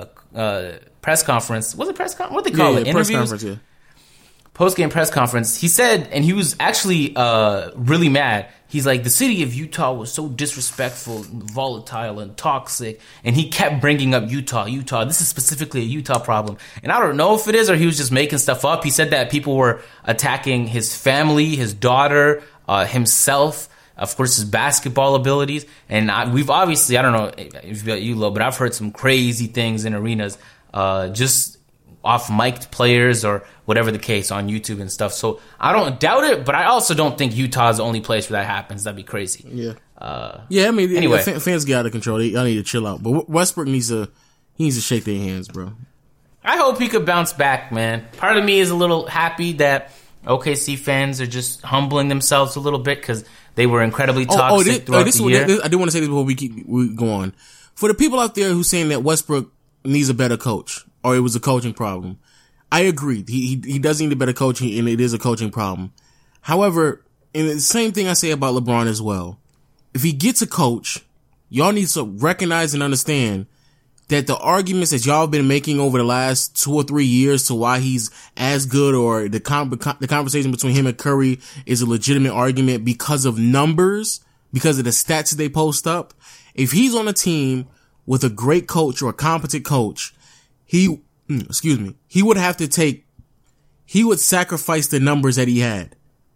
press conference. Was it press conference? What do they call it? Interviews? Press conference, yeah. Post-game press conference, he said, and he was actually really mad. He's like, the city of Utah was so disrespectful, and volatile, and toxic. And he kept bringing up Utah. This is specifically a Utah problem. And I don't know if it is or he was just making stuff up. He said that people were attacking his family, his daughter, himself, of course, his basketball abilities. And we've obviously, I don't know if you know, but I've heard some crazy things in arenas just off-mic'd players or whatever the case on YouTube and stuff. So I don't doubt it, but I also don't think Utah is the only place where that happens. That'd be crazy. Yeah. I mean, anyway, fans get out of control. Y'all need to chill out. But Westbrook needs to shake their hands, bro. I hope he could bounce back, man. Part of me is a little happy that OKC fans are just humbling themselves a little bit because they were incredibly toxic throughout the year. I do want to say this before we go on. For the people out there who saying that Westbrook needs a better coach or it was a coaching problem, I agree. He does need a better coach, and it is a coaching problem. However, and the same thing I say about LeBron as well. If he gets a coach, y'all need to recognize and understand that the arguments that y'all have been making over the last 2 or 3 years to why he's as good, or the conversation between him and Curry is a legitimate argument because of numbers, because of the stats that they post up. If he's on a team with a great coach or a competent coach, he would sacrifice the numbers that he had.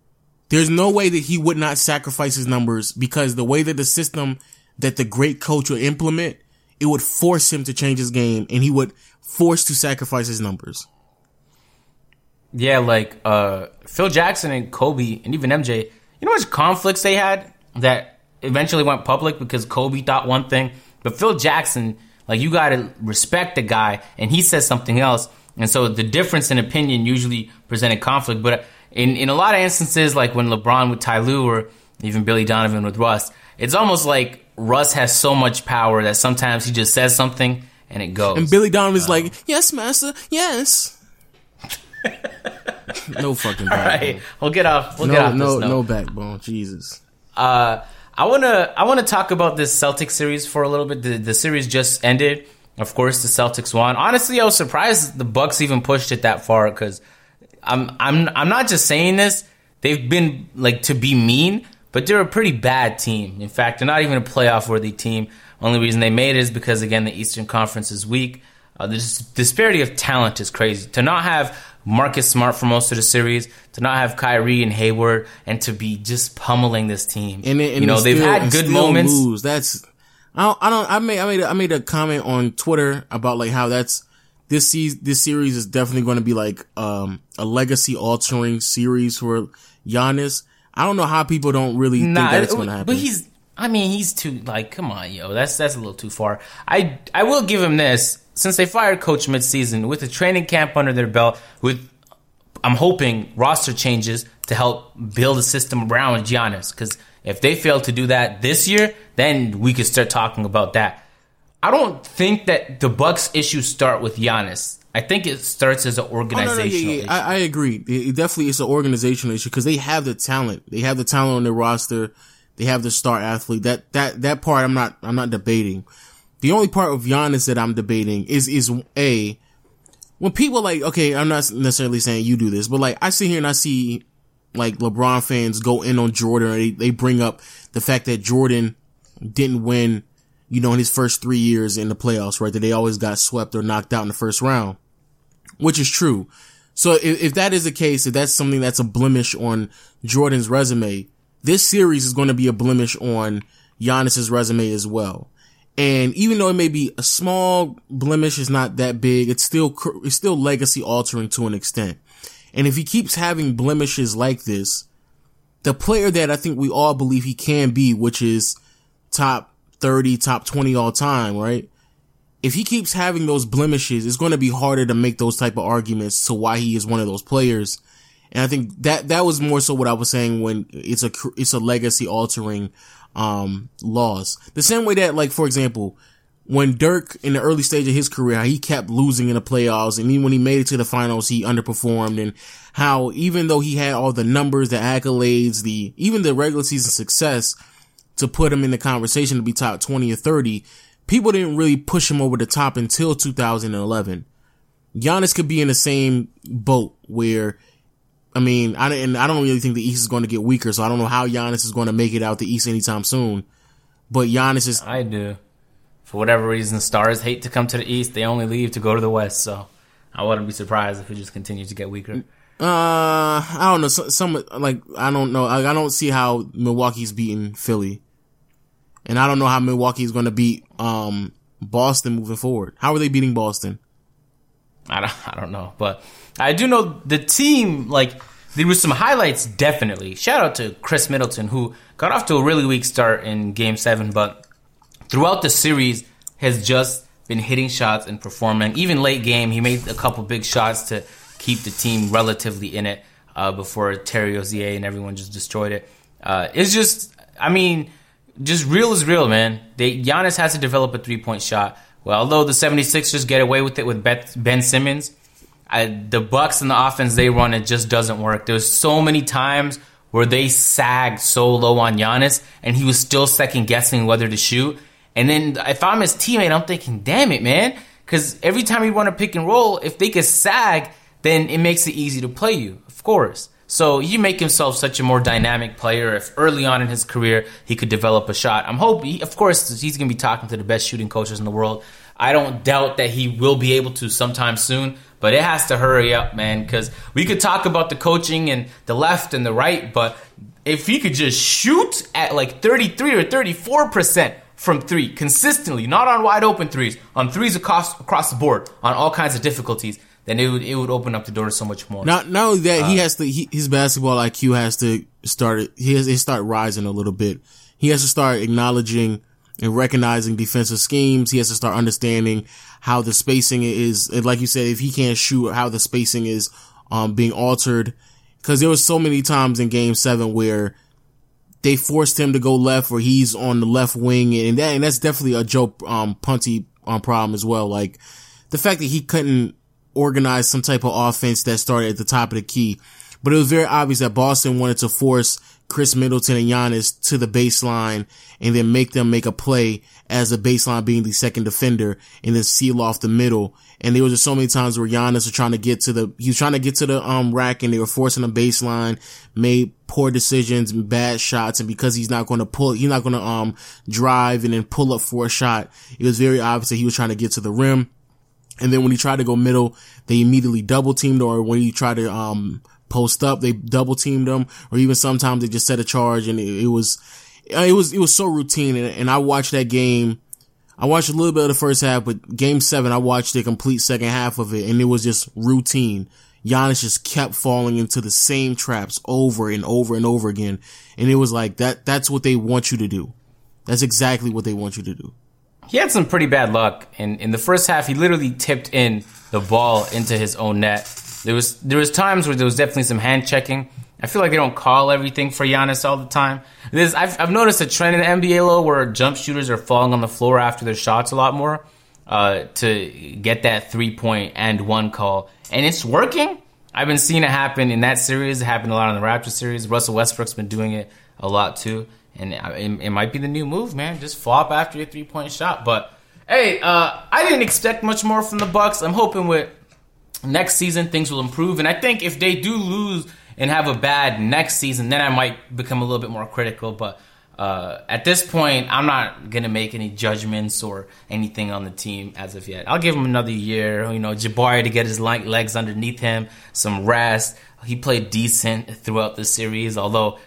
There's no way that he would not sacrifice his numbers, because the way that the system that the great coach would implement, it would force him to change his game, and he would force to sacrifice his numbers. Yeah, like Phil Jackson and Kobe and even MJ, you know how much conflicts they had that eventually went public because Kobe thought one thing, but Phil Jackson, like, you gotta respect the guy, and he says something else, and so the difference in opinion usually presented conflict. But in a lot of instances, like when LeBron with Ty Lue or even Billy Donovan with Russ, it's almost like Russ has so much power that sometimes he just says something and it goes. And Billy Donovan's like, yes, master, yes. No fucking backbone. All right, we'll get off. We'll get off this note. No backbone. Jesus. I wanna talk about this Celtics series for a little bit. The series just ended. Of course, the Celtics won. Honestly, I was surprised the Bucks even pushed it that far, because I'm not just saying this. They've been, like, to be mean, but they're a pretty bad team. In fact, they're not even a playoff worthy team. Only reason they made it is because, again, the Eastern Conference is weak. The disparity of talent is crazy. To not have Marcus Smart for most of the series, to not have Kyrie and Hayward, and to be just pummeling this team. And they've had good moments. Lose. That's I made a comment on Twitter about, like, how this series is definitely going to be like a legacy altering series for Giannis. I don't know how people don't really think that it's going to happen. But he's too, like, come on, yo, that's a little too far. I will give him this. Since they fired coach midseason, with a training camp under their belt, I'm hoping roster changes to help build a system around Giannis. Because if they fail to do that this year, then we could start talking about that. I don't think that the Bucks' issues start with Giannis. I think it starts as an organizational issue. I agree. It definitely is an organizational issue, because they have the talent. They have the talent on their roster. They have the star athlete. That part I'm not debating. The only part of Giannis that I'm debating is when people, like, okay, I'm not necessarily saying you do this, but, like, I sit here and I see, like, LeBron fans go in on Jordan, or they bring up the fact that Jordan didn't win, in his first 3 years in the playoffs, right? That they always got swept or knocked out in the first round, which is true. So if that is the case, if that's something that's a blemish on Jordan's resume, this series is going to be a blemish on Giannis's resume as well. And even though it may be a small blemish, it's not that big, it's still legacy altering to an extent. And if he keeps having blemishes like this, the player that I think we all believe he can be, which is top 30, top 20 all time, right? If he keeps having those blemishes, it's going to be harder to make those type of arguments to why he is one of those players. And I think that was more so what I was saying when it's a legacy altering loss. The same way that, like, for example, when Dirk in the early stage of his career, how he kept losing in the playoffs, and even when he made it to the finals, he underperformed, and how even though he had all the numbers, the accolades, even the regular season success to put him in the conversation to be top 20 or 30, people didn't really push him over the top until 2011. Giannis could be in the same boat where, I don't really think the East is going to get weaker, so I don't know how Giannis is going to make it out the East anytime soon. But Giannis is... I do. For whatever reason, stars hate to come to the East. They only leave to go to the West, so I wouldn't be surprised if it just continues to get weaker. I don't know. I don't know. I don't see how Milwaukee's beating Philly. And I don't know how Milwaukee's going to beat Boston moving forward. How are they beating Boston? I don't know, but I do know the team, like, there was some highlights, definitely. Shout out to Chris Middleton, who got off to a really weak start in Game 7, but throughout the series has just been hitting shots and performing. Even late game, he made a couple big shots to keep the team relatively in it before Terry Rozier and everyone just destroyed it. It's just, just real is real, man. Giannis has to develop a three-point shot. Well, although the 76ers get away with it with Ben Simmons, the Bucks and the offense they run, it just doesn't work. There's so many times where they sagged so low on Giannis, and he was still second-guessing whether to shoot. And then if I'm his teammate, I'm thinking, damn it, man. Because every time you run a pick and roll, if they could sag, then it makes it easy to play you, of course. So you make himself such a more dynamic player if early on in his career he could develop a shot. I'm hoping, of course, he's going to be talking to the best shooting coaches in the world. I don't doubt that he will be able to sometime soon, but But it has to hurry up, man, because we could talk about the coaching and the left and the right, but if he could just shoot at like 33 or 34% from three consistently, not on wide open threes, on threes across the board, on all kinds of difficulties, then it would open up the door so much more. Not only that, he has to his basketball IQ has to start rising a little bit. He has to start acknowledging and recognizing defensive schemes. He has to start understanding how the spacing is, like you said, if he can't shoot, how the spacing is being altered. Because there was so many times in Game 7 where they forced him to go left, or he's on the left wing, and that's definitely a Joe Prunty problem as well. Like the fact that he couldn't organize some type of offense that started at the top of the key. But it was very obvious that Boston wanted to force Chris Middleton and Giannis to the baseline and then make them make a play as the baseline being the second defender and then seal off the middle. And there was just so many times where Giannis was trying to get to the rack, and they were forcing the baseline, made poor decisions and bad shots. And because he's not going to drive and then pull up for a shot, it was very obvious that he was trying to get to the rim. And then when he tried to go middle, they immediately double teamed, or when he tried to, post up, they double teamed him, or even sometimes they just set a charge, and it was so routine. And I watched that game. I watched a little bit of the first half, but Game 7, I watched the complete second half of it, and it was just routine. Giannis just kept falling into the same traps over and over and over again. And it was like that's what they want you to do. That's exactly what they want you to do. He had some pretty bad luck. In the first half, he literally tipped in the ball into his own net. There was times where there was definitely some hand checking. I feel like they don't call everything for Giannis all the time. I've noticed a trend in the NBA where jump shooters are falling on the floor after their shots a lot more to get that 3-point and one call, and it's working. I've been seeing it happen in that series. It happened a lot in the Raptors series. Russell Westbrook's been doing it a lot too, and it might be the new move, man. Just flop after your 3-point shot. But hey, I didn't expect much more from the Bucks. I'm hoping with next season things will improve, and I think if they do lose and have a bad next season, then I might become a little bit more critical. But at this point, I'm not going to make any judgments or anything on the team as of yet. I'll give him another year, Jabari to get his legs underneath him, some rest. He played decent throughout the series, although,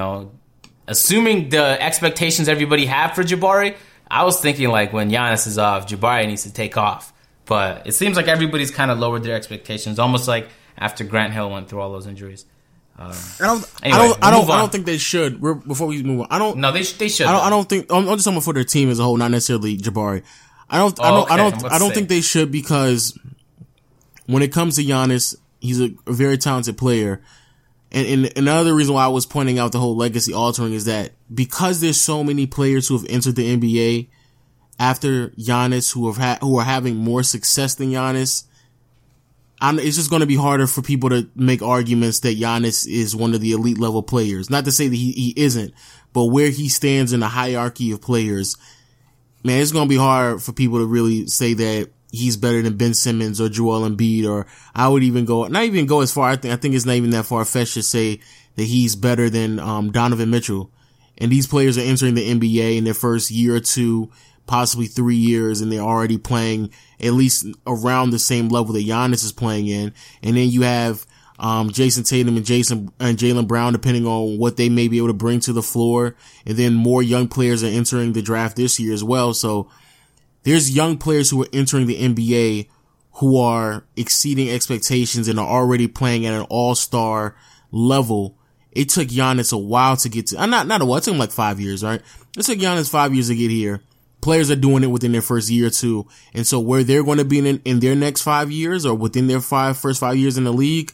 assuming the expectations everybody had for Jabari, I was thinking like when Giannis is off, Jabari needs to take off. But it seems like everybody's kind of lowered their expectations, almost like after Grant Hill went through all those injuries. I don't think they should. Before we move on, they should. I don't think. I'm just talking for their team as a whole, not necessarily Jabari. I don't think they should, because when it comes to Giannis, he's a very talented player. And another reason why I was pointing out the whole legacy altering is that because there's so many players who have entered the NBA after Giannis who are having more success than Giannis, it's just going to be harder for people to make arguments that Giannis is one of the elite level players. Not to say that he isn't, but where he stands in the hierarchy of players, man, it's going to be hard for people to really say that he's better than Ben Simmons or Joel Embiid, or I would not even go as far. I think it's not even that far-fetched to say that he's better than Donovan Mitchell. And these players are entering the NBA in their first year or two, possibly 3 years, and they're already playing at least around the same level that Giannis is playing in. And then you have Jason Tatum and Jaylen Brown, depending on what they may be able to bring to the floor. And then more young players are entering the draft this year as well. So there's young players who are entering the NBA who are exceeding expectations and are already playing at an all-star level. It took Giannis a while to get to, not a while, it took him like 5 years, right? It took Giannis 5 years to get here. Players are doing it within their first year or two. And so where they're going to be in their next 5 years, or within their first 5 years in the league,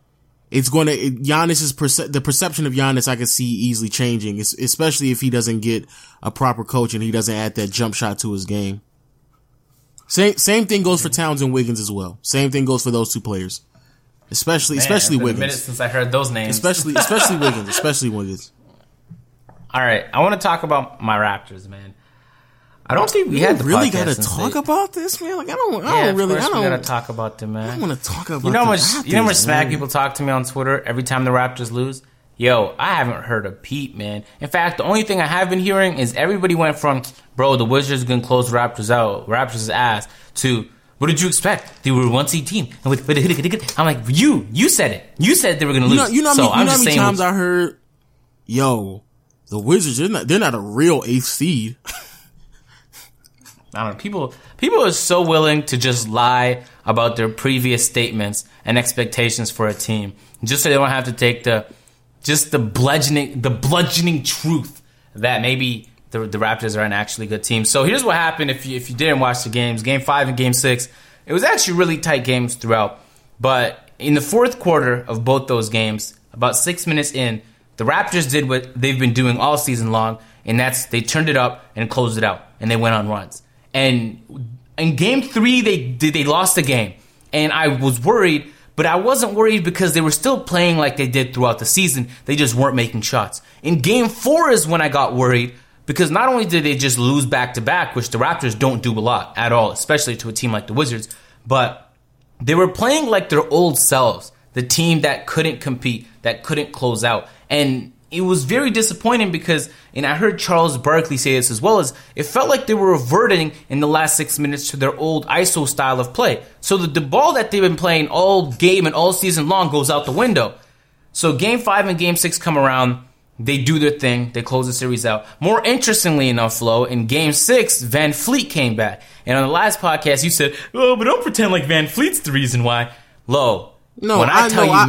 the perception of Giannis I could see easily changing, especially if he doesn't get a proper coach and he doesn't add that jump shot to his game. Same thing goes for Towns and Wiggins as well. Same thing goes for those two players. Especially Wiggins. A minute since I heard those names. Especially Wiggins. All right, I want to talk about my Raptors, man. I don't think we had the really got to talk about this, man. Like we got to talk about them, man. I don't want to talk about. You know how much smack people talk to me on Twitter every time the Raptors lose? Yo, I haven't heard a peep, man. In fact, the only thing I have been hearing is everybody went from, bro, the Wizards gonna close Raptors' ass, to, What did you expect? They were a 1-seed team. I'm like, you said it. You said they were going to lose. You know how many times I heard, yo, the Wizards, they're not a real 8th seed. I don't know. People are so willing to just lie about their previous statements and expectations for a team, just so they don't have to take the bludgeoning truth that maybe the Raptors are an actually good team. So here's what happened if you didn't watch the games. Game 5 and Game 6, it was actually really tight games throughout. But in the fourth quarter of both those games, about 6 minutes in, the Raptors did what they've been doing all season long, and that's they turned it up and closed it out, and they went on runs. And in Game 3, they lost the game. And I was worried, but I wasn't worried because they were still playing like they did throughout the season. They just weren't making shots. In Game 4 is when I got worried, because not only did they just lose back-to-back, which the Raptors don't do a lot at all, especially to a team like the Wizards, but they were playing like their old selves, the team that couldn't compete, that couldn't close out. And it was very disappointing because, and I heard Charles Barkley say this as well, as it felt like they were reverting in the last 6 minutes to their old ISO style of play. So the ball that they've been playing all game and all season long goes out the window. So Game 5 and Game 6 come around. They do their thing. They close the series out. More interestingly enough, Flo, in Game 6, Van Fleet came back. And on the last podcast, you said, oh, but don't pretend like Van Fleet's the reason why. Lo, no, when I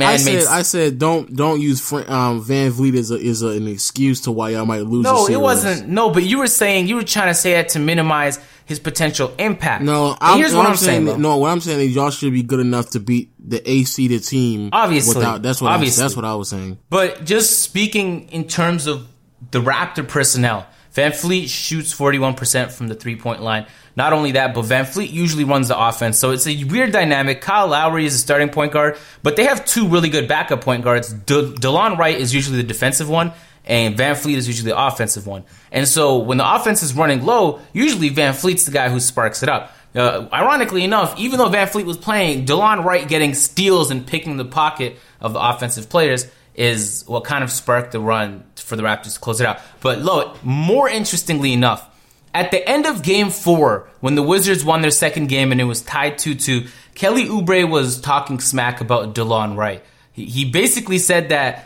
said don't use Van Vliet as an excuse to why y'all might lose. No, it wasn't. No, but you were trying to say that to minimize his potential impact. No, here's what I'm saying. No, what I'm saying is y'all should be good enough to beat the 8th seeded team. Obviously, that's what I was saying. But just speaking in terms of the Raptor personnel, Van Fleet shoots 41% from the 3-point line. Not only that, but Van Fleet usually runs the offense. So it's a weird dynamic. Kyle Lowry is a starting point guard, but they have two really good backup point guards. DeLon Wright is usually the defensive one, and Van Fleet is usually the offensive one. And so when the offense is running low, usually Van Fleet's the guy who sparks it up. Ironically enough, even though Van Fleet was playing, DeLon Wright getting steals and picking the pocket of the offensive players is what kind of sparked the run for the Raptors to close it out. But more interestingly enough, at the end of Game 4, when the Wizards won their second game and it was tied 2-2, Kelly Oubre was talking smack about DeLon Wright. He basically said that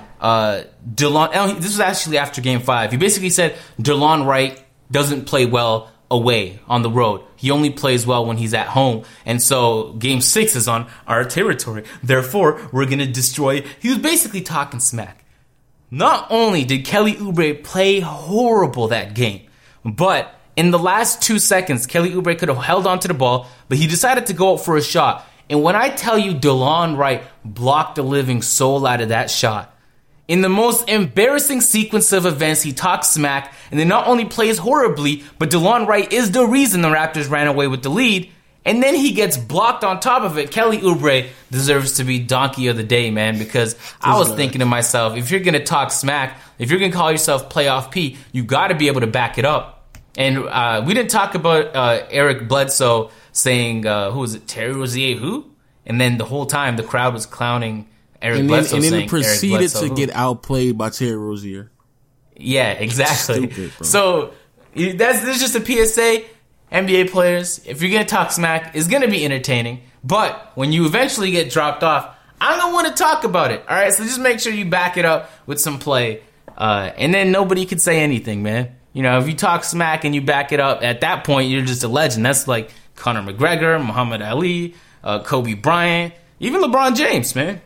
this was actually after Game 5. He basically said DeLon Wright doesn't play well away on the road. He only plays well when he's at home. And so Game 6 is on our territory. Therefore, we're going to destroy. He was basically talking smack. Not only did Kelly Oubre play horrible that game, but in the last 2 seconds, Kelly Oubre could have held onto the ball, but he decided to go up for a shot. And when I tell you DeLon Wright blocked the living soul out of that shot, in the most embarrassing sequence of events, he talks smack, and then not only plays horribly, but DeLon Wright is the reason the Raptors ran away with the lead, and then he gets blocked on top of it. Kelly Oubre deserves to be donkey of the day, man, because I was thinking to myself, if you're going to talk smack, if you're going to call yourself playoff P, you got to be able to back it up. And we didn't talk about Eric Bledsoe saying, who was it, Terry Rozier, who? And then the whole time the crowd was clowning Eric Bledsoe, and then it proceeded to get outplayed by Terry Rozier. Yeah, exactly. Stupid, so that's just a PSA. NBA players, if you're going to talk smack, it's going to be entertaining. But when you eventually get dropped off, I'm going to want to talk about it. All right, so just make sure you back it up with some play. And then nobody can say anything, man. You know, if you talk smack and you back it up, at that point, you're just a legend. That's like Conor McGregor, Muhammad Ali, Kobe Bryant, even LeBron James, man.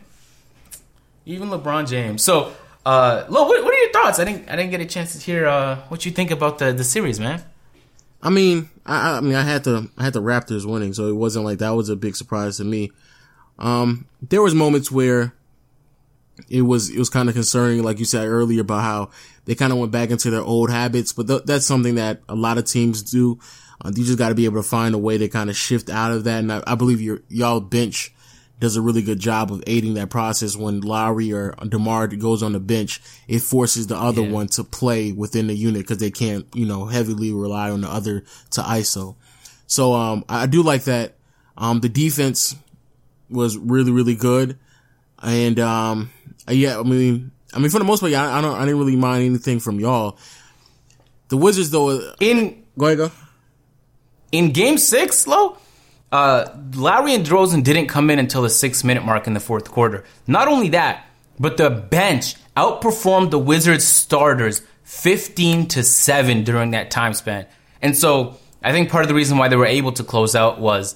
Even LeBron James. So, Lo, what are your thoughts? I didn't get a chance to hear what you think about the series, man. I mean, I had the Raptors winning, so it wasn't like that was a big surprise to me. There was moments where it was kind of concerning, like you said earlier, about how they kind of went back into their old habits, but that's something that a lot of teams do. You just got to be able to find a way to kind of shift out of that, and I believe y'all bench does a really good job of aiding that process. When Lowry or DeMar goes on the bench, it forces the other one to play within the unit because they can't, heavily rely on the other to ISO. So, I do like that. The defense was really, really good. And, for the most part, I didn't really mind anything from y'all. The Wizards, though, go ahead, go. In Game 6, Lo, Lowry and DeRozan didn't come in until the 6-minute mark in the fourth quarter. Not only that, but the bench outperformed the Wizards starters 15-7 during that time span. And so I think part of the reason why they were able to close out was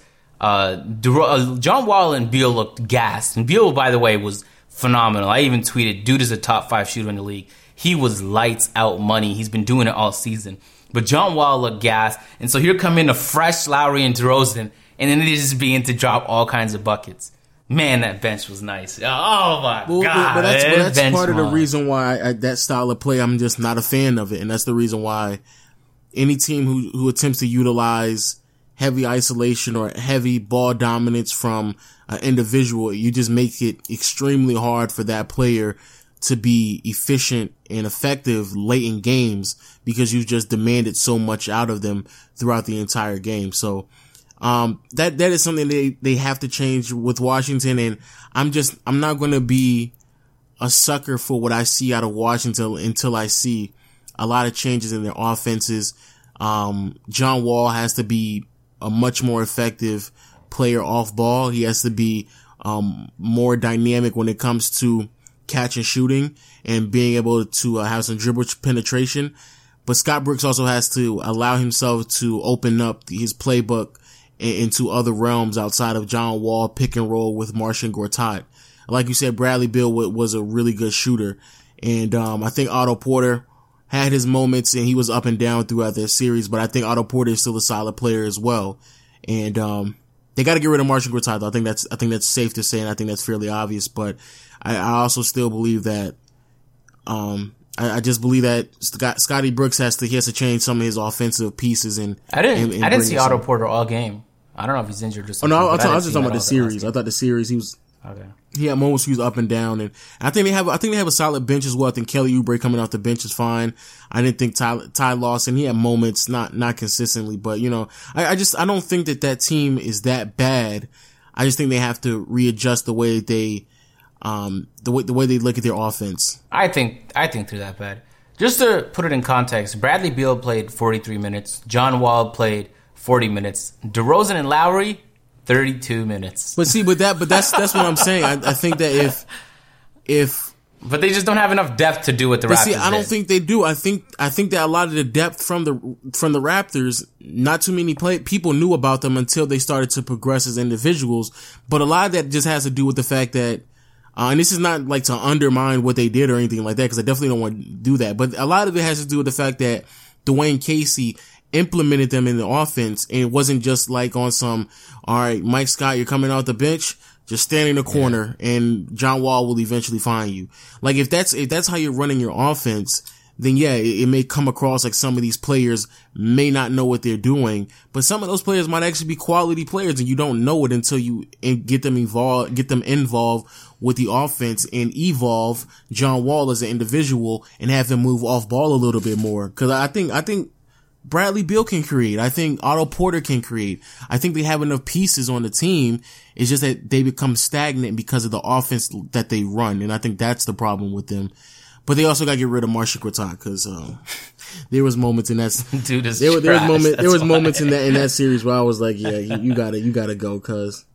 John Wall and Beal looked gassed. And Beal, by the way, was phenomenal. I even tweeted, dude is a top 5 shooter in the league. He was lights out money. He's been doing it all season. But John Wall looked gassed. And so here come in a fresh Lowry and DeRozan. And then they just begin to drop all kinds of buckets. Man, that bench was nice. Oh, my God. But that's part of the reason why that style of play, I'm just not a fan of it. And that's the reason why any team who attempts to utilize heavy isolation or heavy ball dominance from an individual, you just make it extremely hard for that player to be efficient and effective late in games because you've just demanded so much out of them throughout the entire game. So that is something they have to change with Washington. And I'm not going to be a sucker for what I see out of Washington until I see a lot of changes in their offenses. John Wall has to be a much more effective player off ball. He has to be more dynamic when it comes to catch and shooting and being able to have some dribble penetration. But Scott Brooks also has to allow himself to open up his playbook into other realms outside of John Wall pick and roll with Marcin Gortat. Like you said, Bradley Beal was a really good shooter. And I think Otto Porter had his moments and he was up and down throughout their series, but I think Otto Porter is still a solid player as well. And they got to get rid of Marcin Gortat, though. I think that's safe to say, and I think that's fairly obvious. But I also still believe that I just believe that Scotty Brooks has to change some of his offensive pieces. And I didn't see Otto Porter all game. I don't know if he's injured or something. Oh no, I was just talking about the series. I thought the series he was. Okay. He had moments he was up and down, and I think they have a solid bench as well. I think Kelly Oubre coming off the bench is fine. I didn't think Ty Lawson, he had moments, not consistently, but I don't think that team is that bad. I just think they have to readjust the way they look at their offense. I think they're that bad. Just to put it in context, Bradley Beal played 43 minutes. John Wall played 40 minutes. DeRozan and Lowry, 32 minutes. But that's what I'm saying. I think that if but they just don't have enough depth to do what the Raptors did. I don't think they do. I think that a lot of the depth from the Raptors, not too many people knew about them until they started to progress as individuals. But a lot of that just has to do with the fact that, and this is not like to undermine what they did or anything like that, because I definitely don't want to do that. But a lot of it has to do with the fact that Dwayne Casey implemented them in the offense, and it wasn't just like on some, all right, Mike Scott, you're coming out the bench, just stand in the corner, and John Wall will eventually find you. Like if that's how you're running your offense, then yeah, it may come across like some of these players may not know what they're doing, but some of those players might actually be quality players, and you don't know it until you get them involved with the offense and evolve John Wall as an individual and have him move off ball a little bit more. Cause I think Bradley Beal can create. I think Otto Porter can create. I think they have enough pieces on the team. It's just that they become stagnant because of the offense that they run. And I think that's the problem with them. But they also got to get rid of Marcin Gortat because, there was moments in that, dude is there was moments in that series where I was like, yeah, you gotta go cause.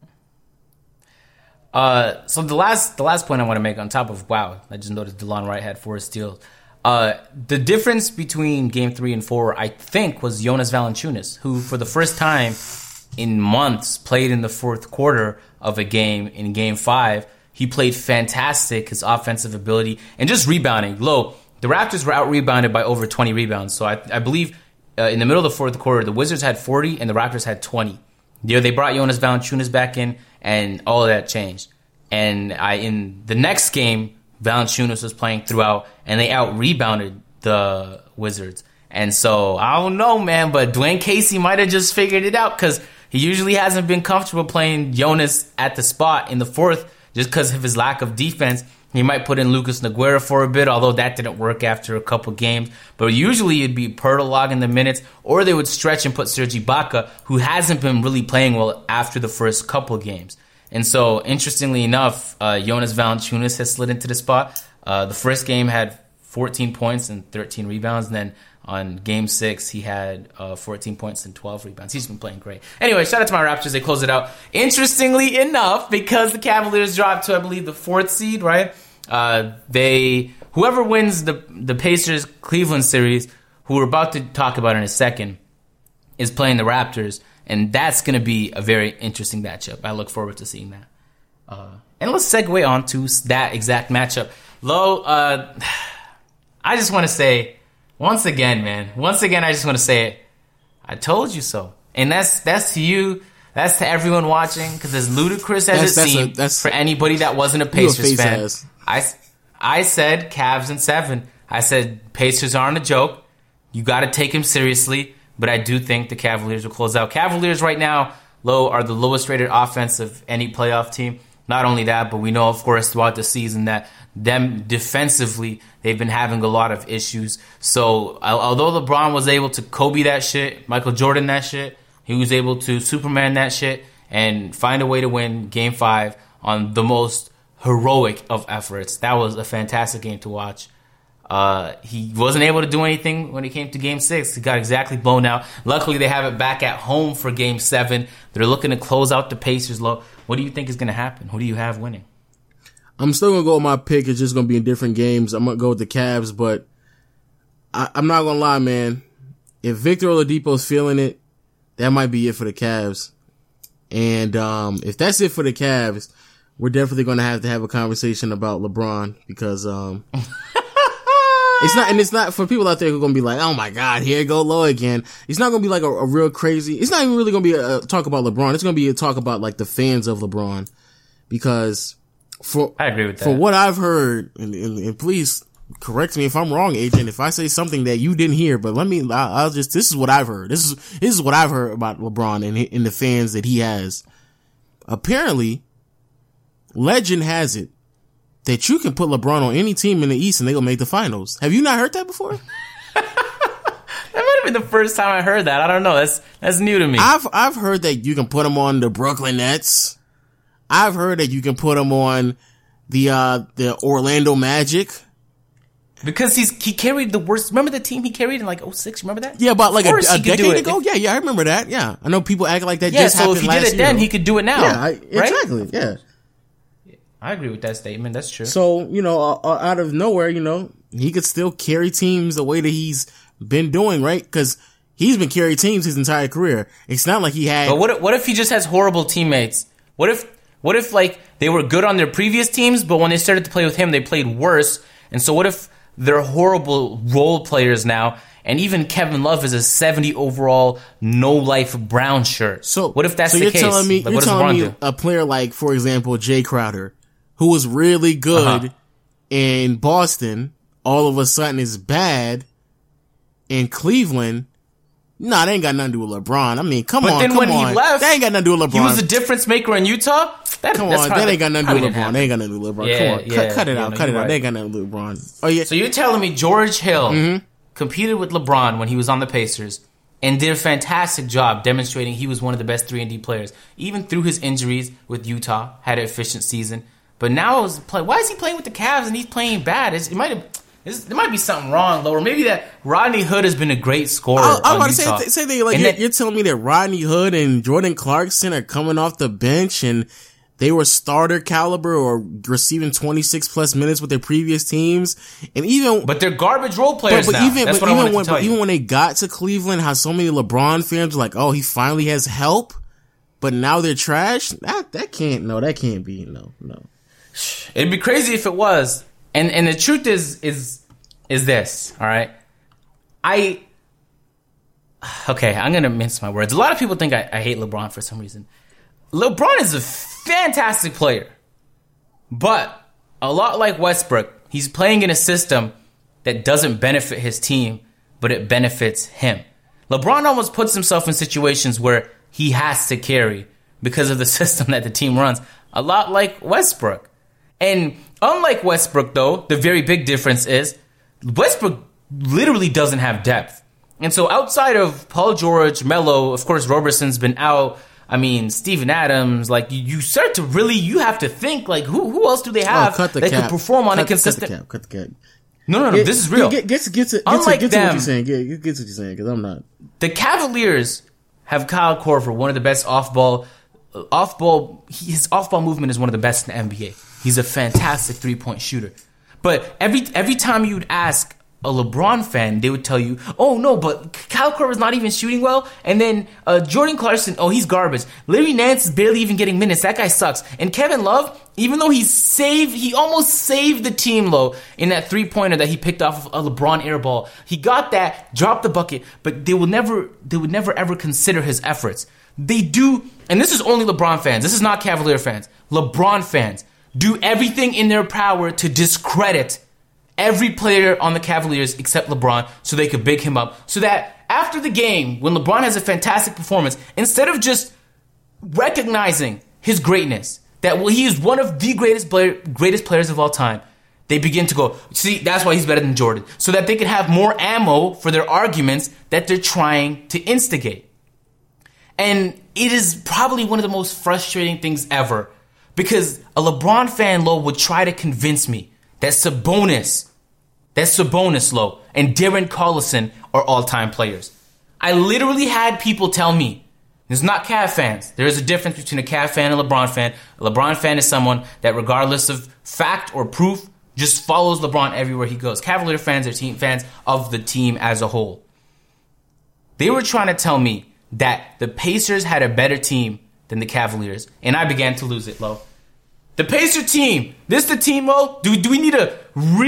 So the last point I want to make on top of, wow, I just noticed DeLon Wright had 4 steals. The difference between game 3 and 4, I think, was Jonas Valanciunas, who for the first time in months played in the fourth quarter of a game in game 5. He played fantastic, his offensive ability, and just rebounding. The Raptors were out-rebounded by over 20 rebounds. So I believe in the middle of the fourth quarter, the Wizards had 40 and the Raptors had 20. They brought Jonas Valanciunas back in, and all of that changed. And in the next game, Valanciunas was playing throughout, and they out-rebounded the Wizards. And so, I don't know, man, but Dwayne Casey might have just figured it out, because he usually hasn't been comfortable playing Jonas at the spot in the fourth, just because of his lack of defense. He might put in Lucas Nogueira for a bit, although that didn't work after a couple games. But usually it'd be Poeltl logging the minutes, or they would stretch and put Serge Ibaka, who hasn't been really playing well after the first couple games. And so, interestingly enough, Jonas Valanciunas has slid into the spot. The first game had 14 points and 13 rebounds. And then On Game 6, he had 14 points and 12 rebounds. He's been playing great. Anyway, shout out to my Raptors. They close it out. Interestingly enough, because the Cavaliers dropped to, I believe, the 4th seed, right? Whoever wins the Pacers-Cleveland series, who we're about to talk about in a second, is playing the Raptors. And that's going to be a very interesting matchup. I look forward to seeing that. And let's segue on to that exact matchup. Lo, I just want to say... Once again, I just want to say it. I told you so. And that's to you. That's to everyone watching. Because as ludicrous as it seemed for anybody that wasn't a Pacers fan, I said Cavs in 7. I said Pacers aren't a joke. You got to take them seriously. But I do think the Cavaliers will close out. Cavaliers right now, Lo, are the lowest rated offense of any playoff team. Not only that, but we know, of course, throughout the season that them defensively, they've been having a lot of issues. So although LeBron was able to Kobe that shit, Michael Jordan that shit, he was able to Superman that shit and find a way to win Game 5 on the most heroic of efforts. That was a fantastic game to watch. He wasn't able to do anything when it came to Game 6. He got exactly blown out. Luckily, they have it back at home for Game 7. They're looking to close out the Pacers. Lo, what do you think is going to happen? Who do you have winning? I'm still going to go with my pick. It's just going to be in different games. I'm going to go with the Cavs, but I'm not going to lie, man. If Victor Oladipo's feeling it, that might be it for the Cavs. And if that's it for the Cavs, we're definitely going to have a conversation about LeBron because it's not for people out there who are going to be like, oh my God, here go Lo again. It's not going to be like a real crazy, it's not even really going to be a talk about LeBron. It's going to be a talk about like the fans of LeBron because I agree with that. For what I've heard, and please correct me if I'm wrong, Agent, if I say something that you didn't hear, but this is what I've heard. This is what I've heard about LeBron and the fans that he has. Apparently, legend has it that you can put LeBron on any team in the East and they're going to make the finals. Have you not heard that before? That might have been the first time I heard that. I don't know. That's new to me. I've heard that you can put him on the Brooklyn Nets. I've heard that you can put him on the Orlando Magic. Because he carried the worst. Remember the team he carried in like 2006? Remember that? Yeah, about like a decade ago? Yeah, I remember that. Yeah. I know people act like that just happened last year. Yeah, so if he did it then, he could do it now. Yeah, exactly. Yeah. I agree with that statement. That's true. So, out of nowhere, he could still carry teams the way that he's been doing, right? Because he's been carrying teams his entire career. It's not like he had... But what if he just has horrible teammates? What if like they were good on their previous teams, but when they started to play with him, they played worse? And so what if they're horrible role players now, and even Kevin Love is a 70 overall no-life brown shirt? So what if that's the case? You're telling me a player like, for example, Jay Crowder, who was really good in Boston, all of a sudden is bad in Cleveland. Nah, they ain't got nothing to do with LeBron. I mean, come on. But then when he left, they ain't got nothing to do with LeBron. He was a difference maker in Utah? That ain't got nothing to do with LeBron. They ain't got nothing to do with LeBron. Come on. Cut it out. Cut it out. They ain't got nothing to do with LeBron. Oh, yeah. So you're telling me George Hill competed with LeBron when he was on the Pacers and did a fantastic job demonstrating he was one of the best 3-and-D players, even through his injuries with Utah, had an efficient season. But now, why is he playing with the Cavs and he's playing bad? There might be something wrong, though, or maybe that Rodney Hood has been a great scorer. I was about to say you're telling me that Rodney Hood and Jordan Clarkson are coming off the bench and they were starter caliber or receiving 26 plus minutes with their previous teams, but they're garbage role players now. Even when they got to Cleveland, how so many LeBron fans were like, "Oh, he finally has help," but now they're trash. That can't be. No. It'd be crazy if it was. And the truth is this, all right? I'm going to mince my words. A lot of people think I hate LeBron for some reason. LeBron is a fantastic player. But a lot like Westbrook, he's playing in a system that doesn't benefit his team, but it benefits him. LeBron almost puts himself in situations where he has to carry because of the system that the team runs. A lot like Westbrook. And unlike Westbrook, though, the very big difference is Westbrook literally doesn't have depth. And so outside of Paul George, Melo, of course, Roberson's been out. I mean, Steven Adams, like you start to really, you have to think like who else do they have that could perform on a consistent... Cut the cap. No. This is real. Get to what you're saying. Get to what you're saying, because I'm not. The Cavaliers have Kyle Korver, one of the best off-ball. His off-ball movement is one of the best in the NBA. He's a fantastic three-point shooter. But every time you'd ask a LeBron fan, they would tell you, oh no, but Kyle Korver's not even shooting well. And then Jordan Clarkson, oh, he's garbage. Larry Nance is barely even getting minutes. That guy sucks. And Kevin Love, even though he almost saved the team low in that three-pointer that he picked off of a LeBron air ball. He got that, dropped the bucket, but they would never ever consider his efforts. They do, and this is only LeBron fans. This is not Cavalier fans. LeBron fans do everything in their power to discredit every player on the Cavaliers except LeBron so they could big him up. So that after the game, when LeBron has a fantastic performance, instead of just recognizing his greatness, that he is one of the greatest players of all time, they begin to go, see, that's why he's better than Jordan. So that they can have more ammo for their arguments that they're trying to instigate. And it is probably one of the most frustrating things ever, because a LeBron fan, Lo, would try to convince me that Sabonis, Lo, and Darren Collison are all-time players. I literally had people tell me, it's not Cav fans. There is a difference between a Cav fan and a LeBron fan. A LeBron fan is someone that, regardless of fact or proof, just follows LeBron everywhere he goes. Cavalier fans are team fans of the team as a whole. They were trying to tell me that the Pacers had a better team than the Cavaliers, and I began to lose it, Lo. The Pacer team. This the team, Lo. Do we need to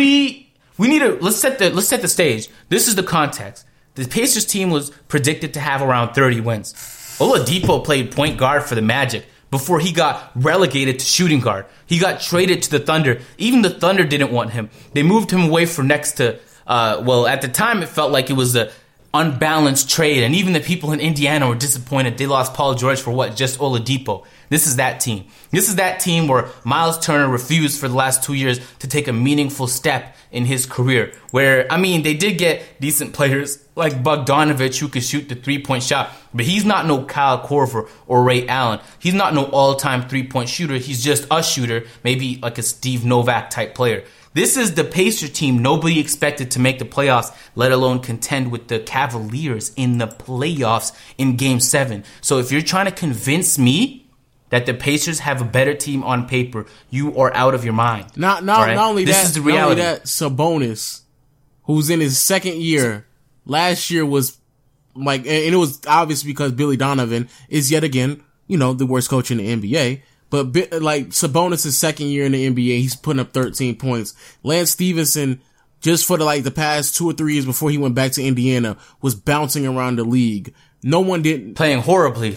let's set the stage. This is the context. The Pacers team was predicted to have around 30 wins. Oladipo played point guard for the Magic before he got relegated to shooting guard. He got traded to the Thunder. Even the Thunder didn't want him. They moved him away for next to, at the time it felt like it was a unbalanced trade, and even the people in Indiana were disappointed. They lost Paul George for what? Just Oladipo. This is that team. This is that team where Miles Turner refused for the last 2 years to take a meaningful step in his career. Where, they did get decent players like Bogdanovich who could shoot the three-point shot, but he's not no Kyle Korver or Ray Allen. He's not no all-time three-point shooter. He's just a shooter, maybe like a Steve Novak type player. This is the Pacer team nobody expected to make the playoffs, let alone contend with the Cavaliers in the playoffs in Game 7. So if you're trying to convince me that the Pacers have a better team on paper, you are out of your mind. Not only that, Sabonis, who's in his second year, last year was and it was obvious because Billy Donovan is yet again, the worst coach in the NBA. But Sabonis' second year in the NBA, he's putting up 13 points. Lance Stevenson, just for the past 2 or 3 years before he went back to Indiana, was bouncing around the league. No one didn't playing horribly.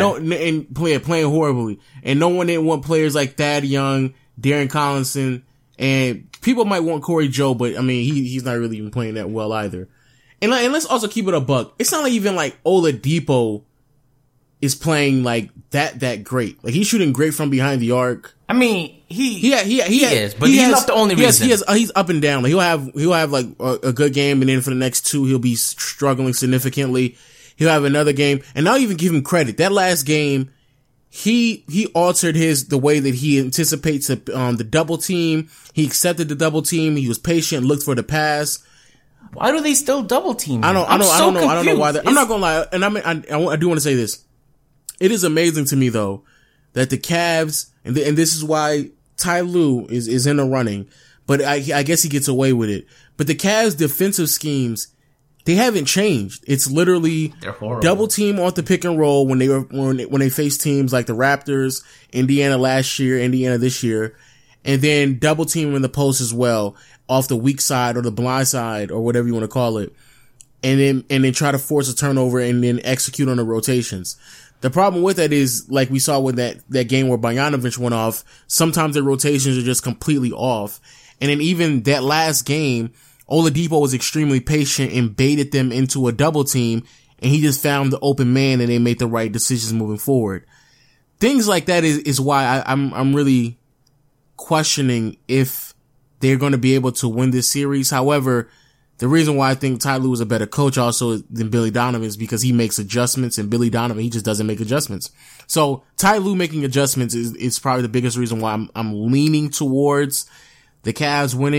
Playing horribly, and no one didn't want players like Thad Young, Darren Collison, and people might want Corey Joe, but he's not really even playing that well either. And let's also keep it a buck. It's not like even Oladipo is playing that great. He's shooting great from behind the arc. He is, but he's not the only reason. He's up and down. He'll have a good game, and then for the next 2, he'll be struggling significantly. He'll have another game, and I'll even give him credit. That last game, he altered the way that he anticipates the double team. He accepted the double team. He was patient, looked for the pass. Why do they still double team? I don't know why. I'm not gonna lie, and I do want to say this. It is amazing to me though that the Cavs, and this is why Ty Lue is in the running, but I guess he gets away with it. But the Cavs' defensive schemes, they haven't changed. It's literally double team off the pick and roll when they face teams like the Raptors, Indiana last year, Indiana this year, and then double team in the post as well off the weak side or the blind side or whatever you want to call it, and then try to force a turnover and then execute on the rotations. The problem with that is, like we saw with that game where Bogdanovich went off, sometimes the rotations are just completely off. And then even that last game, Oladipo was extremely patient and baited them into a double team, and he just found the open man and they made the right decisions moving forward. Things like that is why I'm really questioning if they're going to be able to win this series. However, the reason why I think Ty Lue is a better coach also than Billy Donovan is because he makes adjustments, and Billy Donovan, he just doesn't make adjustments. So Ty Lue making adjustments is probably the biggest reason why I'm leaning towards the Cavs winning.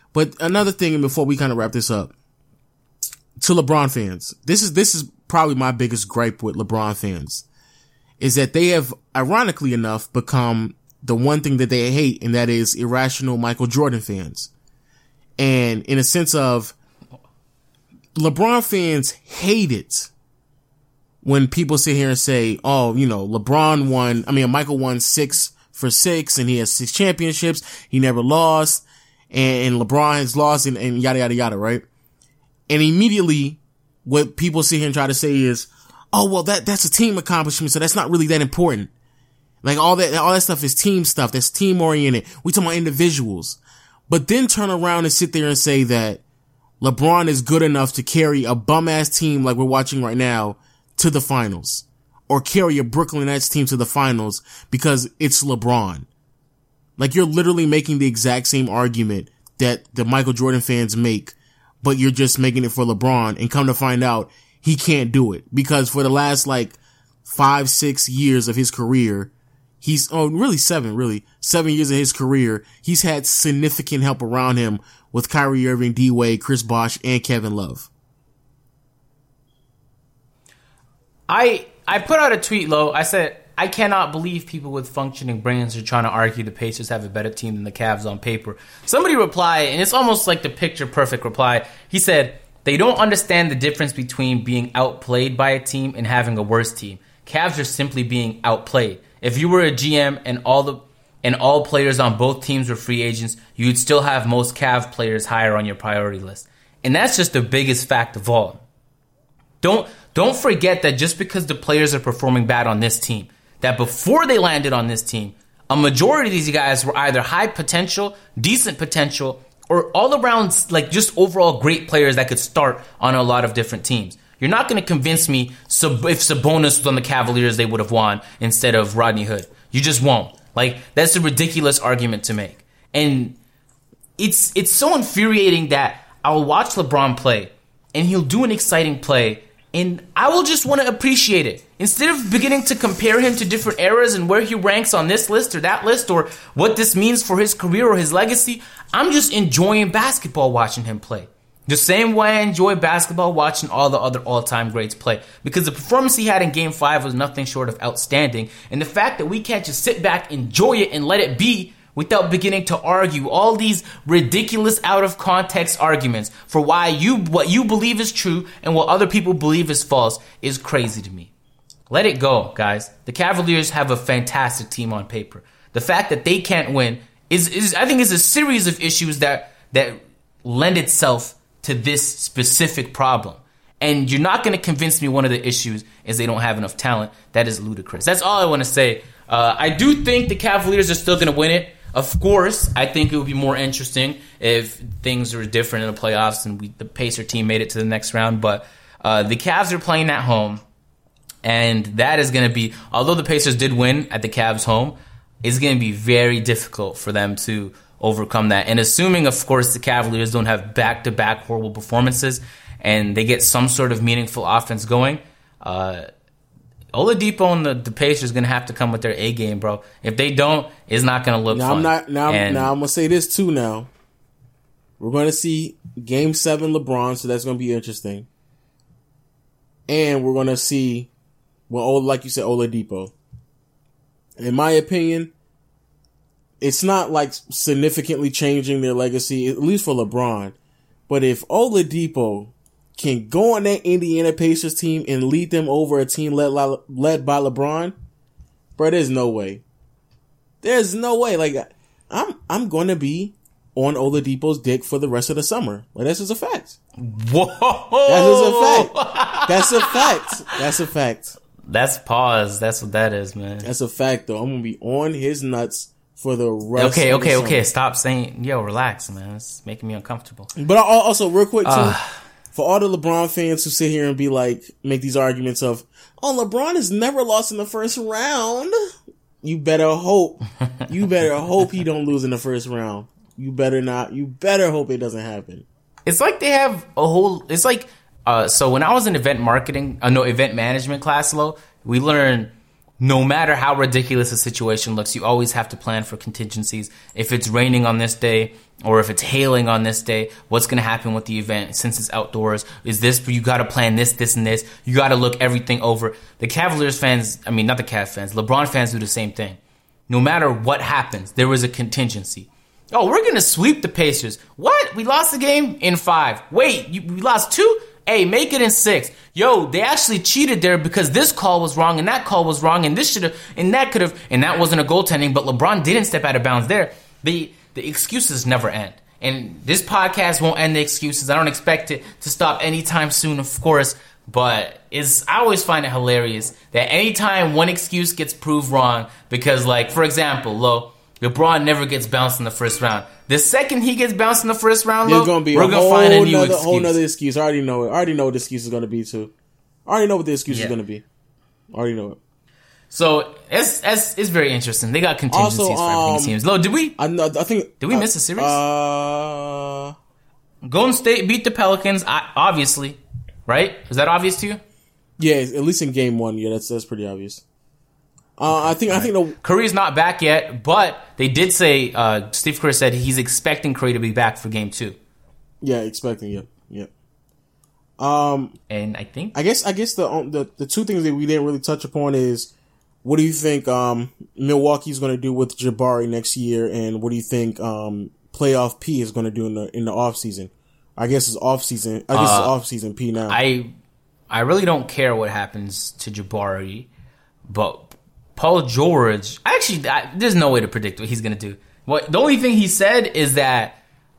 But another thing, before we kind of wrap this up, to LeBron fans, this is probably my biggest gripe with LeBron fans, is that they have, ironically enough, become the one thing that they hate, and that is irrational Michael Jordan fans. And in a sense of, LeBron fans hate it when people sit here and say, oh, Michael won 6 for 6 and he has 6 championships. He never lost, and LeBron has lost and yada, yada, yada, right? And immediately what people sit here and try to say is, oh, well, that's a team accomplishment, so that's not really that important. Like all that stuff is team stuff. That's team oriented. We talking about individuals. But then turn around and sit there and say that LeBron is good enough to carry a bum ass team like we're watching right now to the finals, or carry a Brooklyn Nets team to the finals because it's LeBron. Like, you're literally making the exact same argument that the Michael Jordan fans make, but you're just making it for LeBron, and come to find out he can't do it because for the last 5-6 years of his career, 7 years of his career, he's had significant help around him with Kyrie Irving, D Wade, Chris Bosh, and Kevin Love. I put out a tweet, Lo. I said, I cannot believe people with functioning brains are trying to argue the Pacers have a better team than the Cavs on paper. Somebody replied, and it's almost like the picture-perfect reply. He said, they don't understand the difference between being outplayed by a team and having a worse team. Cavs are simply being outplayed. If you were a GM and all players on both teams were free agents, you'd still have most Cavs players higher on your priority list. And that's just the biggest fact of all. Don't forget that just because the players are performing bad on this team, that before they landed on this team, a majority of these guys were either high potential, decent potential, or all around just overall great players that could start on a lot of different teams. You're not going to convince me if Sabonis was on the Cavaliers, they would have won instead of Rodney Hood. You just won't. That's a ridiculous argument to make. And it's so infuriating that I'll watch LeBron play, and he'll do an exciting play, and I will just want to appreciate it. Instead of beginning to compare him to different eras and where he ranks on this list or that list or what this means for his career or his legacy, I'm just enjoying basketball watching him play. The same way I enjoy basketball watching all the other all-time greats play. Because the performance he had in Game 5 was nothing short of outstanding. And the fact that we can't just sit back, enjoy it, and let it be without beginning to argue all these ridiculous out-of-context arguments for what you believe is true and what other people believe is false is crazy to me. Let it go, guys. The Cavaliers have a fantastic team on paper. The fact that they can't win is I think is a series of issues that lend itself to this specific problem. And you're not going to convince me one of the issues is they don't have enough talent. That is ludicrous. That's all I want to say. I do think the Cavaliers are still going to win it. Of course, I think it would be more interesting if things were different in the playoffs and the Pacer team made it to the next round. But the Cavs are playing at home. And that is going to be, although the Pacers did win at the Cavs' home, it's going to be very difficult for them to overcome that. And assuming, of course, the Cavaliers don't have back-to-back horrible performances and they get some sort of meaningful offense going, Oladipo and the Pacers are going to have to come with their A game, bro. If they don't, it's not going to look fun. Now I'm going to say this, too, now. We're going to see Game 7 LeBron, so that's going to be interesting. And we're going to see, like you said, Oladipo. In my opinion, it's not significantly changing their legacy, at least for LeBron. But if Oladipo can go on that Indiana Pacers team and lead them over a team led by LeBron, bro, there's no way. There's no way. I'm going to be on Oladipo's dick for the rest of the summer. That's just a fact. Whoa! That's a fact. That's a fact. That's pause. That's what that is, man. That's a fact, though. I'm going to be on his nuts for the rest of the summer. Okay. Stop saying, relax, man. It's making me uncomfortable. But also, real quick, too, for all the LeBron fans who sit here and make these arguments of, LeBron has never lost in the first round. You better hope he don't lose in the first round. You better not. You better hope it doesn't happen. It's like they have so when I was in event management class, we learned no matter how ridiculous a situation looks, you always have to plan for contingencies. If it's raining on this day or if it's hailing on this day, what's going to happen with the event since it's outdoors? Is this, you got to plan this, and this. You got to look everything over. The Cavaliers fans, I mean, not the Cavs fans, LeBron fans do the same thing. No matter what happens, there was a contingency. Oh, we're going to sweep the Pacers. What? We lost the game in 5. Wait, we lost 2? Hey, make it in 6. Yo, they actually cheated there because this call was wrong and that call was wrong and this should have and that could have and that wasn't a goaltending, but LeBron didn't step out of bounds there. The excuses never end. And this podcast won't end the excuses. I don't expect it to stop anytime soon, of course, but I always find it hilarious that anytime one excuse gets proved wrong, because like, for example, LeBron never gets bounced in the first round. The second he gets bounced in the first round, we're going to find a new excuse. Whole nother excuse. I already know it. I already know what the excuse is going to be, too. I already know what the excuse is going to be. I already know it. So, it's very interesting. They got contingencies for everything, it seems. Did we miss a series? Golden State beat the Pelicans, obviously. Right? Is that obvious to you? Yeah, at least in game 1. Yeah, that's pretty obvious. I think Curry's not back yet, but they did say Steve Kerr said he's expecting Curry to be back for game 2. Yeah, expecting. Yeah. And I guess the two things that we didn't really touch upon is, what do you think Milwaukee's going to do with Jabari next year, and what do you think Playoff P is going to do in the off season? I guess it's off season. It's off season P now. I really don't care what happens to Jabari, but Paul George, there's no way to predict what he's going to do. The only thing he said is that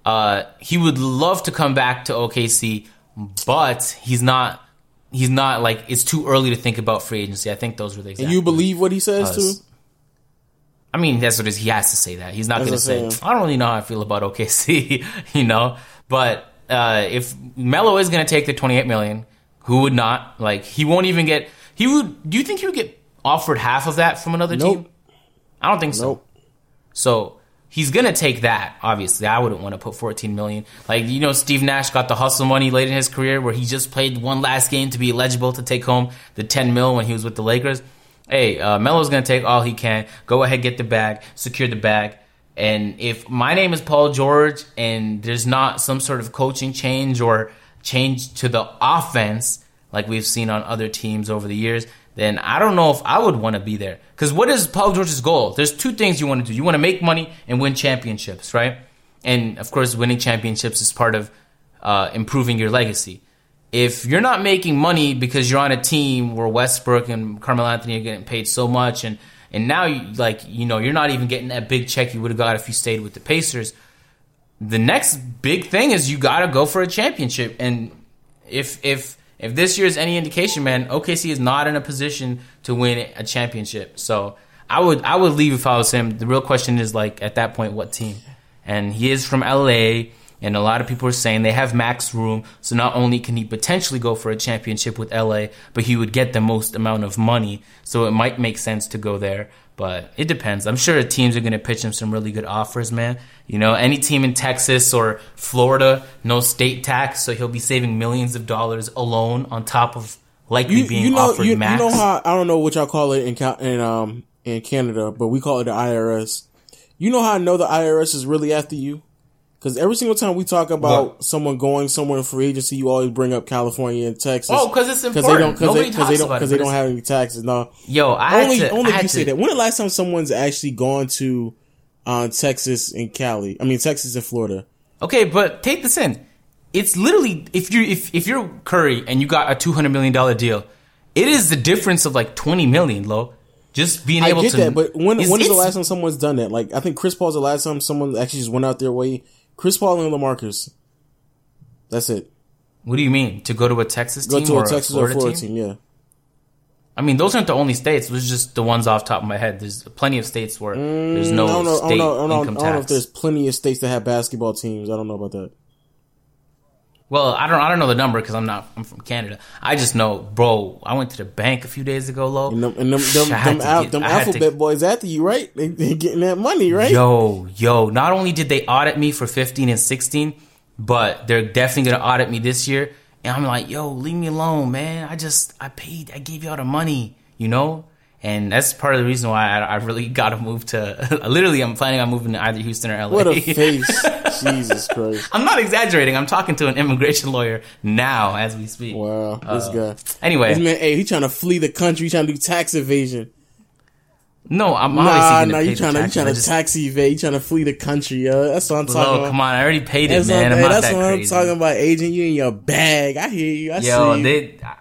he would love to come back to OKC, but he's not like, it's too early to think about free agency. I think those were the exact And you believe what he says too? I mean, that's what it is. He has to say that. He's not going to say, I don't really know how I feel about OKC, But if Melo is going to take the $28 million, who would not? Like, he won't even get. Do you think he would get offered half of that from another team? I don't think so. Nope. So he's gonna take that. Obviously, I wouldn't want to put $14 million. Like, Steve Nash got the hustle money late in his career, where he just played one last game to be eligible to take home the $10 million when he was with the Lakers. Hey, Melo's gonna take all he can. Go ahead, get the bag, secure the bag. And if my name is Paul George and there's not some sort of coaching change or change to the offense like we've seen on other teams over the years, then I don't know if I would want to be there. Because what is Paul George's goal? There's two things you want to do. You want to make money and win championships, right? And, of course, winning championships is part of improving your legacy. If you're not making money because you're on a team where Westbrook and Carmelo Anthony are getting paid so much, and now you're not even getting that big check you would have got if you stayed with the Pacers, the next big thing is you got to go for a championship. And if this year is any indication, man, OKC is not in a position to win a championship. So I would leave if I was him. The real question is, like, at that point, what team? And he is from LA, and a lot of people are saying they have max room. So not only can he potentially go for a championship with LA, but he would get the most amount of money. So it might make sense to go there. But it depends. I'm sure teams are going to pitch him some really good offers, man. Any team in Texas or Florida, no state tax, so he'll be saving millions of dollars alone on top of likely being offered max. You know how, I don't know what y'all call it in Canada, but we call it the IRS. You know how I know the IRS is really after you? Because every single time we talk about someone going somewhere in free agency, you always bring up California and Texas. Oh, because it's important. Because they don't have any taxes. No. Yo, only you say that. When the last time someone's actually gone to Texas and Cali? I mean, Texas and Florida. Okay, but take this in. It's literally, if you're Curry and you got a $200 million deal, it is the difference of like $20 million, Lo. Just being able to. I get that, but when is the last time someone's done that? Like, I think Chris Paul's the last time someone actually just went out their way. Chris Paul and LaMarcus. That's it. What do you mean? To go to a Texas team? Go to a Texas or Florida team, yeah. I mean, those aren't the only states. Those are just the ones off the top of my head. There's plenty of states where there's no state income tax. I don't know if there's plenty of states that have basketball teams. I don't know about that. Well, I don't know the number because I'm from Canada. I just know, bro, I went to the bank a few days ago, Lo. And them alphabet boys after you, right? They getting that money, right? Yo, not only did they audit me for 15 and 16, but they're definitely going to audit me this year. And I'm like, yo, leave me alone, man. I gave you all the money, And that's part of the reason why I really got to move to... Literally, I'm planning on moving to either Houston or LA. What a face. Jesus Christ. I'm not exaggerating. I'm talking to an immigration lawyer now as we speak. Wow, this guy. Anyway. This man, hey, he trying to flee the country. He trying to do tax evasion. No, I'm obviously going to pay you trying to tax evade. You trying to flee the country, yo. That's what I'm talking about. Come on, I already paid it, man. I'm not that crazy. That's what I'm talking about, agent. You in your bag. I hear you. I see you.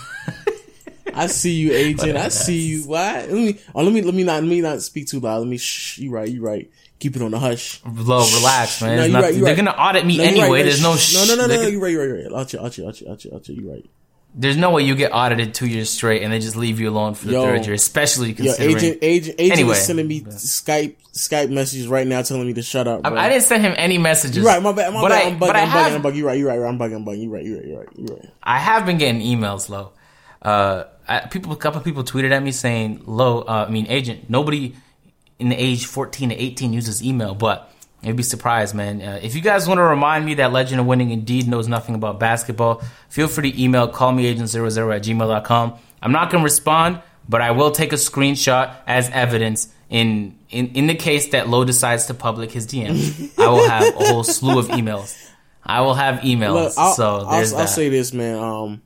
I see you, agent. I see you. What? Let me not speak too loud. You right. Keep it on the hush. Low, relax, man. No, they're gonna audit me anyway. There's no. No. You're right. I'll chill. You're right. There's no way you get audited 2 years straight and they just leave you alone for the third year, especially considering... Agent is sending me Skype messages right now telling me to shut up, bro. I didn't send him any messages. You're right, my bad. I'm bugging. You're right. I'm bugging. You're right. I have been getting emails, Lo. A couple of people tweeted at me saying, agent, nobody in the age 14 to 18 uses email, but... You'd be surprised, man. If you guys want to remind me that Legend of Winning indeed knows nothing about basketball, feel free to email callmeagent00@gmail.com. I'm not going to respond, but I will take a screenshot as evidence in the case that Lo decides to public his DMs. I will have a whole slew of emails. I will have emails. Look, I'll say this, man.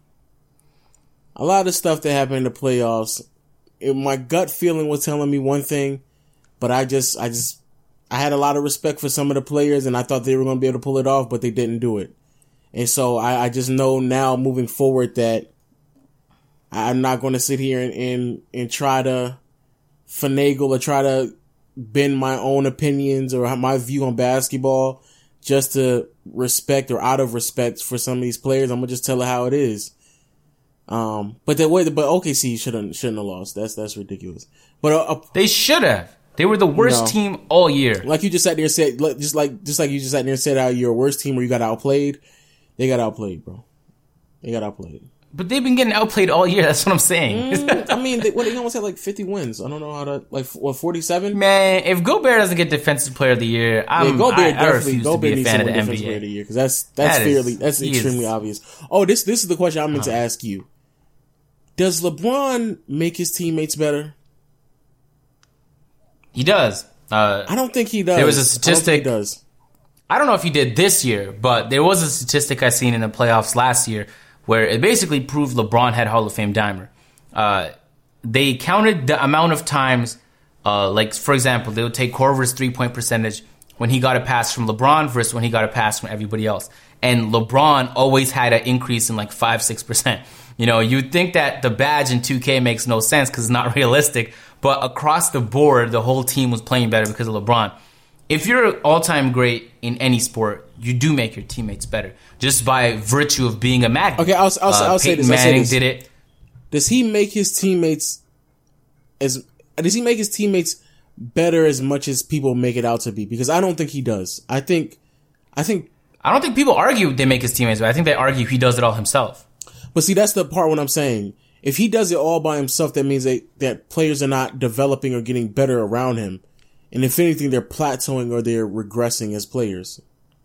A lot of stuff that happened in the playoffs, my gut feeling was telling me one thing, but I had a lot of respect for some of the players, and I thought they were going to be able to pull it off, but they didn't do it. And so I just know now moving forward that I'm not going to sit here and try to finagle or try to bend my own opinions or my view on basketball just to respect or out of respect for some of these players. I'm going to just tell it how it is. But OKC shouldn't have lost. That's ridiculous. But they should have. They were the worst team all year. Like you just sat there and said, just like you just sat there and said how you're a worst team where you got outplayed. They got outplayed, bro. They got outplayed. But they've been getting outplayed all year. That's what I'm saying. They almost had like 50 wins. I don't know how to 47. Man, if Gobert doesn't get Defensive Player of the Year, I refuse to be a fan of the NBA. Player of the Year because that's extremely obvious. Oh, this is the question I'm meant to ask you. Does LeBron make his teammates better? He does. I don't think he does. There was a statistic. He does. I don't know if he did this year, but there was a statistic I seen in the playoffs last year where it basically proved LeBron had Hall of Fame dimer. They counted the amount of times, for example, they would take Korver's 3-point percentage when he got a pass from LeBron versus when he got a pass from everybody else. And LeBron always had an increase in 5-6%. You'd think that the badge in 2K makes no sense because it's not realistic. But across the board, the whole team was playing better because of LeBron. If you're an all-time great in any sport, you do make your teammates better just by virtue of being a magnet. Okay, I'll say this. Manning did it. Does he make his teammates better as much as people make it out to be? Because I don't think he does. I don't think people argue they make his teammates better. I think they argue he does it all himself. But see, that's the part what I'm saying. If he does it all by himself, that means that players are not developing or getting better around him. And if anything, they're plateauing or they're regressing as players.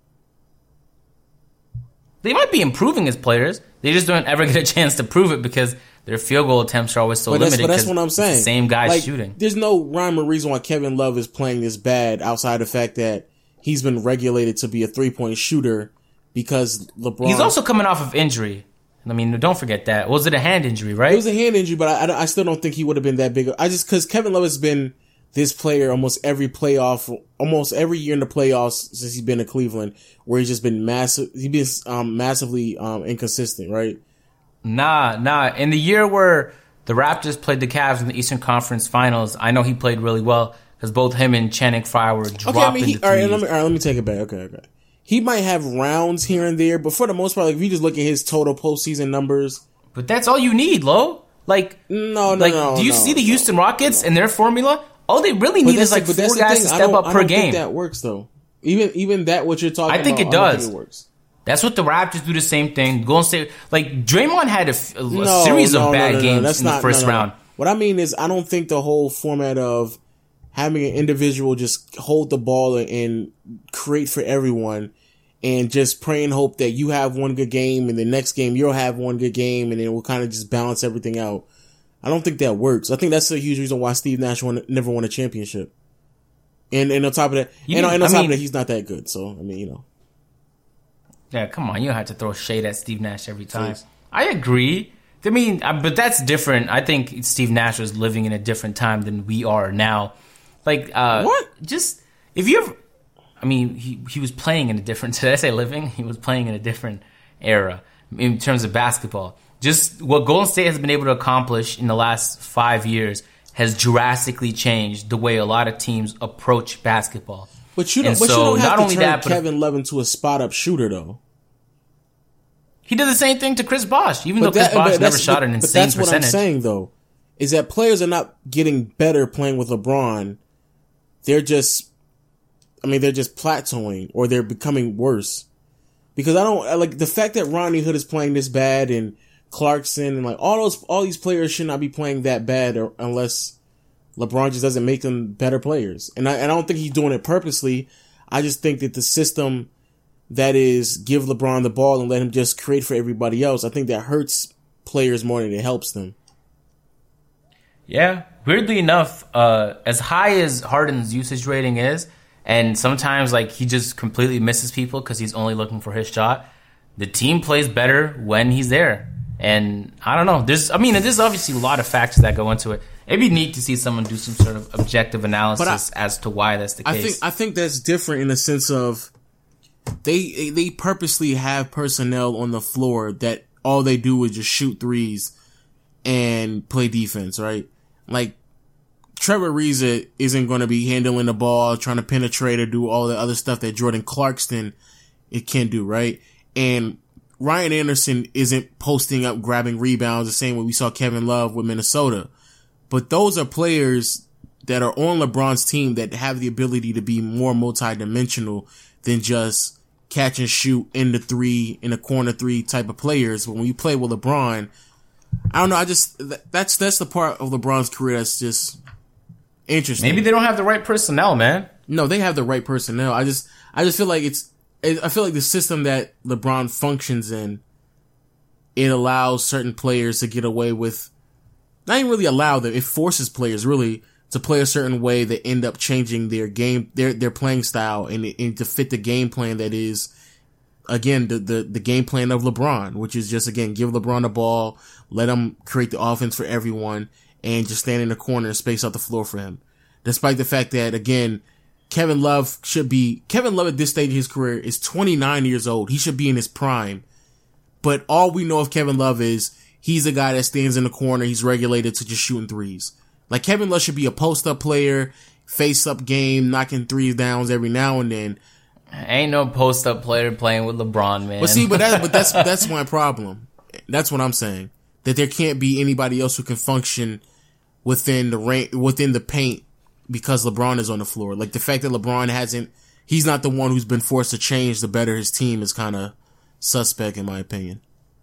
They might be improving as players. They just don't ever get a chance to prove it because their field goal attempts are always so limited. But that's what I'm saying. The same guy shooting. There's no rhyme or reason why Kevin Love is playing this bad outside the fact that he's been regulated to be a 3-point shooter because LeBron... He's also coming off of injury. Don't forget that. Was it a hand injury, right? It was a hand injury, but I still don't think he would have been that big. Because Kevin Love has been this player almost every year in the playoffs since he's been in Cleveland, where he's just been massive. He's been massively inconsistent, right? Nah. In the year where the Raptors played the Cavs in the Eastern Conference Finals, I know he played really well because both him and Channing Frye were dropping the threes. All right, let me take it back. Okay. He might have rounds here and there, but for the most part, if you just look at his total postseason numbers. But that's all you need, Lo. No. Do you see the Houston Rockets and their formula? All they really need is 4 guys to step up per game. I don't think that works, though. Even that, what you're talking about. I think it does. I don't think it works. That's what the Raptors do the same thing. Golden State, Draymond had a series of bad games in the first round. What I mean is, I don't think the whole format of having an individual just hold the ball and create for everyone and just pray and hope that you have one good game and the next game you'll have one good game and then we'll kind of just balance everything out. I don't think that works. I think that's a huge reason why Steve Nash never won a championship. And on top of that, of that, he's not that good. So, I mean, you know. Yeah, come on. You don't have to throw shade at Steve Nash every time. Please. I agree. I mean, but that's different. I think Steve Nash was living in a different time than we are now. Like, what? Just, if you ever, I mean, he was playing in a different, did I say living? He was playing in a different era in terms of basketball. Just what Golden State has been able to accomplish in the last 5 years has drastically changed the way a lot of teams approach basketball. But you don't have to turn Kevin Love into a spot-up shooter, though. He did the same thing to Chris Bosh, even though Chris Bosh never shot an insane percentage. But that's what I'm saying, though, is that players are not getting better playing with LeBron. They're just plateauing, or they're becoming worse. Because I don't, like, the fact that Rodney Hood is playing this bad, and Clarkson, and like all these players should not be playing that bad unless LeBron just doesn't make them better players. And I don't think he's doing it purposely. I just think that the system that is give LeBron the ball and let him just create for everybody else, I think that hurts players more than it helps them. Yeah. Weirdly enough, as high as Harden's usage rating is, and sometimes like he just completely misses people because he's only looking for his shot, the team plays better when he's there. And I don't know. There's obviously a lot of factors that go into it. It'd be neat to see someone do some sort of objective analysis as to why that's the case. I think that's different in the sense of they purposely have personnel on the floor that all they do is just shoot threes and play defense, right? Like Trevor Ariza isn't going to be handling the ball, trying to penetrate or do all the other stuff that Jordan Clarkson can do, right? And Ryan Anderson isn't posting up, grabbing rebounds the same way we saw Kevin Love with Minnesota. But those are players that are on LeBron's team that have the ability to be more multidimensional than just catch and shoot in the corner three type of players. But when you play with LeBron, I don't know. That's the part of LeBron's career that's just interesting. Maybe they don't have the right personnel, man. No, they have the right personnel. I just feel like I feel like the system that LeBron functions in, it allows certain players to get away with, not even really allow them, it forces players really to play a certain way that end up changing their game, their playing style and to fit the game plan that is, again, the game plan of LeBron, which is just, again, give LeBron the ball, let him create the offense for everyone, and just stand in the corner and space out the floor for him. Despite the fact that, again, Kevin Love at this stage of his career is 29 years old. He should be in his prime. But all we know of Kevin Love is he's a guy that stands in the corner. He's regulated to just shooting threes. Like, Kevin Love should be a post-up player, face-up game, knocking threes down every now and then. Ain't no post-up player playing with LeBron, man. But see, that's my problem. That's what I'm saying. That there can't be anybody else who can function within the paint because LeBron is on the floor. Like, the fact that LeBron he's not the one who's been forced to change to better his team is kind of suspect in my opinion.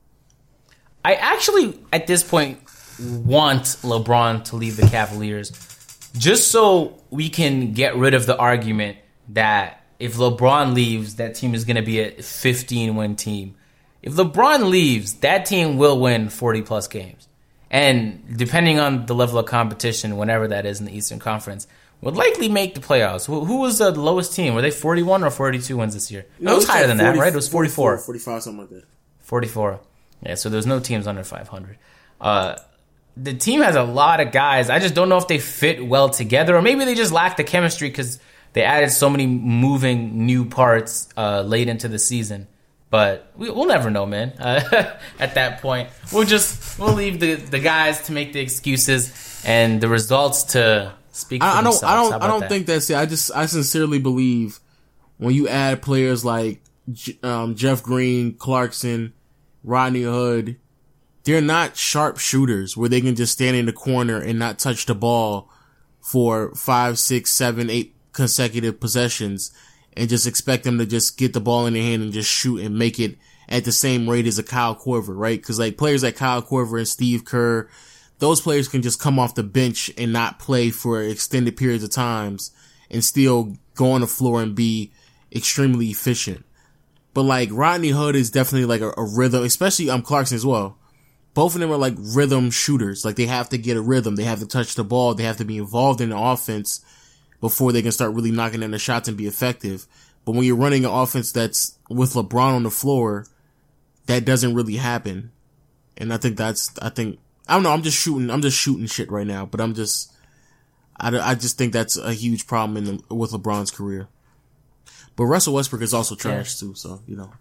I actually, at this point, want LeBron to leave the Cavaliers just so we can get rid of the argument that if LeBron leaves, that team is going to be a 15-win team. If LeBron leaves, that team will win 40-plus games. And depending on the level of competition, whenever that is in the Eastern Conference, would likely make the playoffs. Who was the lowest team? Were they 41 or 42 wins this year? No, it was higher than 40, that, right? It was 44. 45, something like that. 44. Yeah, so there's no teams under 500. The team has a lot of guys. I just don't know if they fit well together, or maybe they just lack the chemistry because they added so many moving new parts late into the season. But we'll never know, man. At that point, we'll leave the guys to make the excuses and the results to speak for themselves. I don't think that's it. I sincerely believe when you add players like Jeff Green, Clarkson, Rodney Hood, they're not sharp shooters where they can just stand in the corner and not touch the ball for 5, 6, 7, 8 consecutive possessions and just expect them to just get the ball in their hand and just shoot and make it at the same rate as a Kyle Korver, right? Because like players like Kyle Korver and Steve Kerr, those players can just come off the bench and not play for extended periods of times and still go on the floor and be extremely efficient. But like Rodney Hood is definitely like a rhythm, especially Clarkson as well. both of them are like rhythm shooters. Like they have to get a rhythm. They have to touch the ball. They have to be involved in the offense before they can start really knocking in the shots and be effective. But when you're running an offense that's with LeBron on the floor, that doesn't really happen. And I think I don't know. I'm just shooting shit right now, but I just think that's a huge problem with LeBron's career. But Russell Westbrook is also trash too, so, you know.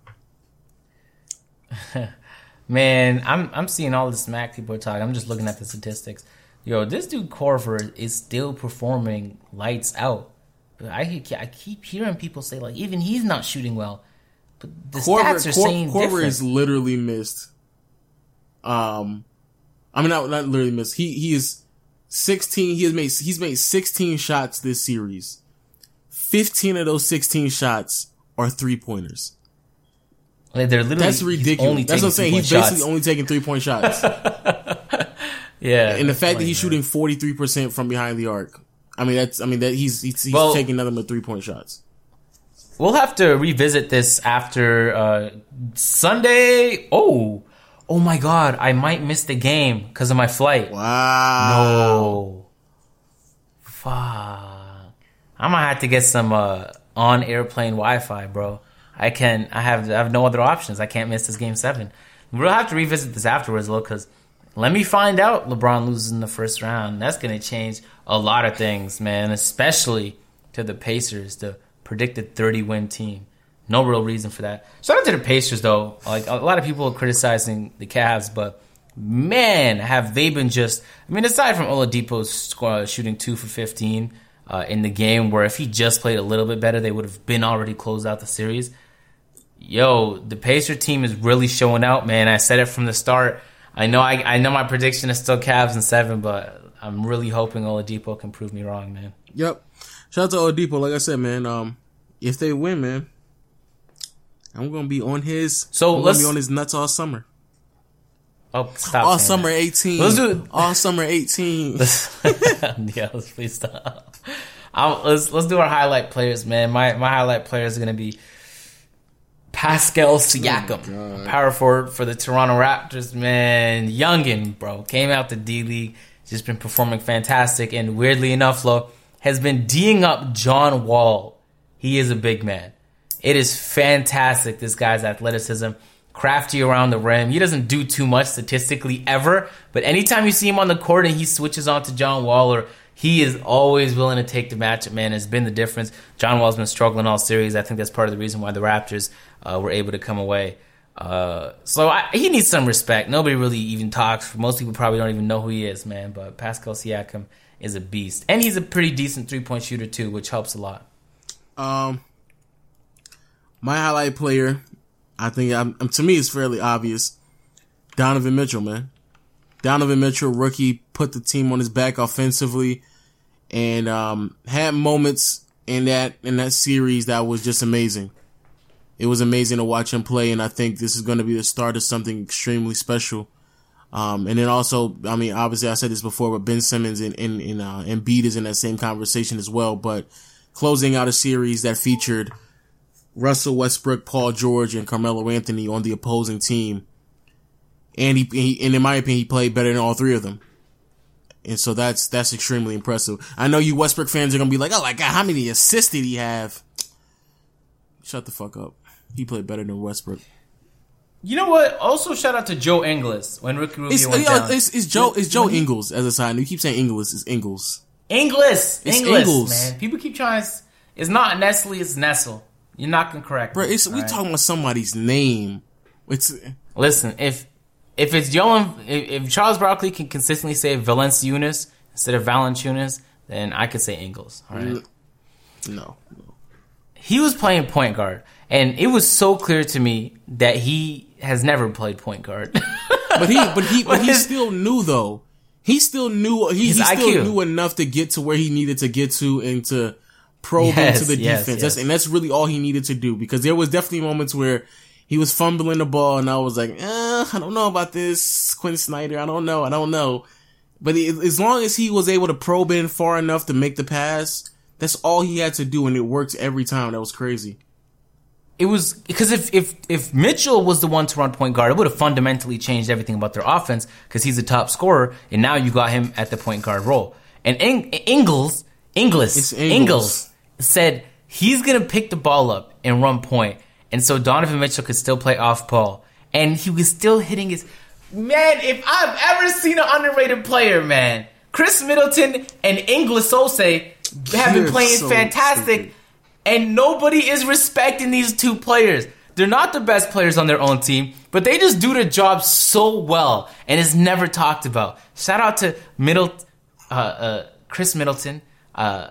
Man, I'm seeing all the smack people are talking. I'm just looking at the statistics. Yo, this dude Korver is still performing lights out. I keep hearing people say, like, even he's not shooting well. But the stats are saying different. Korver is literally missed. I mean, not literally missed. He is 16. He's made 16 shots this series. 15 of those 16 shots are 3-pointers. Like they're literally, that's ridiculous. That's what I'm saying. He's basically only taking 3-point shots. Yeah. And the fact that he's shooting 43% from behind the arc. He's taking nothing but 3-point shots. We'll have to revisit this after Sunday. Oh my God. I might miss the game because of my flight. Wow. No. Fuck. I'm gonna have to get some on airplane Wi-Fi, bro. I have no other options. I can't miss this game 7. We'll have to revisit this afterwards, though, because let me find out LeBron loses in the first round. That's going to change a lot of things, man, especially to the Pacers, the predicted 30-win team. No real reason for that. Shout out to the Pacers, though. Like, a lot of people are criticizing the Cavs, but, man, have they been just... I mean, aside from Oladipo shooting 2 for 15 in the game, where if he just played a little bit better, they would have been already closed out the series. Yo, the Pacer team is really showing out, man. I said it from the start. I know my prediction is still Cavs in 7, but I'm really hoping Oladipo can prove me wrong, man. Yep. Shout out to Oladipo. Like I said, man, if they win, man, I'm going to be on his nuts all summer. Oh, stop. All summer that. 18. Let's do it. All summer 18. Yeah, let's please stop. Let's do our highlight players, man. My highlight players are going to be Pascal Siakam, power forward for the Toronto Raptors, man. Youngin, bro. Came out the D-League. Just been performing fantastic. And weirdly enough, Flo, has been D'ing up John Wall. He is a big man. It is fantastic, this guy's athleticism. Crafty around the rim. He doesn't do too much statistically ever. But anytime you see him on the court and he switches on to John Wall, or he is always willing to take the matchup, man. Has been the difference. John Wall's been struggling all series. I think that's part of the reason why the Raptors were able to come away. He needs some respect. Nobody really even talks. Most people probably don't even know who he is, man. But Pascal Siakam is a beast. And he's a pretty decent three-point shooter, too, which helps a lot. My highlight player, I think, to me, it's fairly obvious. Donovan Mitchell, man. Donovan Mitchell, rookie, put the team on his back offensively, and had moments in that series that was just amazing. It was amazing to watch him play, and I think this is going to be the start of something extremely special. And then also, I mean, obviously I said this before, but Ben Simmons and Embiid is in that same conversation as well. But closing out a series that featured Russell Westbrook, Paul George, and Carmelo Anthony on the opposing team. And he in my opinion, he played better than all three of them. And so that's extremely impressive. I know you Westbrook fans are going to be like, oh my God, how many assists did he have? Shut the fuck up. He played better than Westbrook. You know what? Also, shout out to Joe Ingles when Ricky Rubio went down. It's Joe Ingles as a side. You keep saying Ingles. It's Ingles. It's Ingles, man. People keep trying. It's not Nestle. It's Nestle. You're not correct. Bro, we talking about somebody's name. Listen, if it's Joe, if Charles Barkley can consistently say Valanciunas instead of Valanciunas, then I could say Ingles. All right. No. He was playing point guard, and it was so clear to me that he has never played point guard. but he still knew though. He still knew. He still knew enough to get to where he needed to get to and to probe into the defense. Yes. And that's really all he needed to do, because there was definitely moments where he was fumbling the ball, and I was like, I don't know about this, Quinn Snyder. I don't know. But as long as he was able to probe in far enough to make the pass, that's all he had to do, and it worked every time. That was crazy. it was because if Mitchell was the one to run point guard, it would have fundamentally changed everything about their offense because he's the top scorer, and now you got him at the point guard role. And Ingles said he's going to pick the ball up and run point, and so Donovan Mitchell could still play off ball, and he was still hitting his... Man, if I've ever seen an underrated player, man, Chris Middleton and Ingles Sose have been playing fantastic, stupid. And nobody is respecting these two players. They're not the best players on their own team, but they just do the job so well, and it's never talked about. Shout out to Chris Middleton. I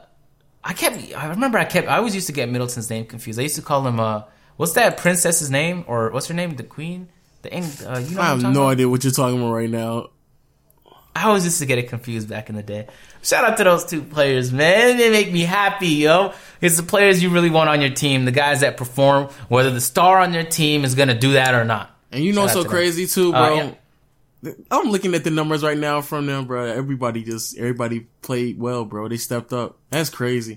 always used to get Middleton's name confused. I used to call him, what's that princess's name? Or what's her name? The queen? I have no idea what you're talking about right now. I always used to get it confused back in the day. Shout out to those two players, man. They make me happy, yo. It's the players you really want on your team, the guys that perform, whether the star on your team is going to do that or not. And you know what's so crazy, too, bro? Yeah. I'm looking at the numbers right now from them, bro. Everybody played well, bro. They stepped up. That's crazy.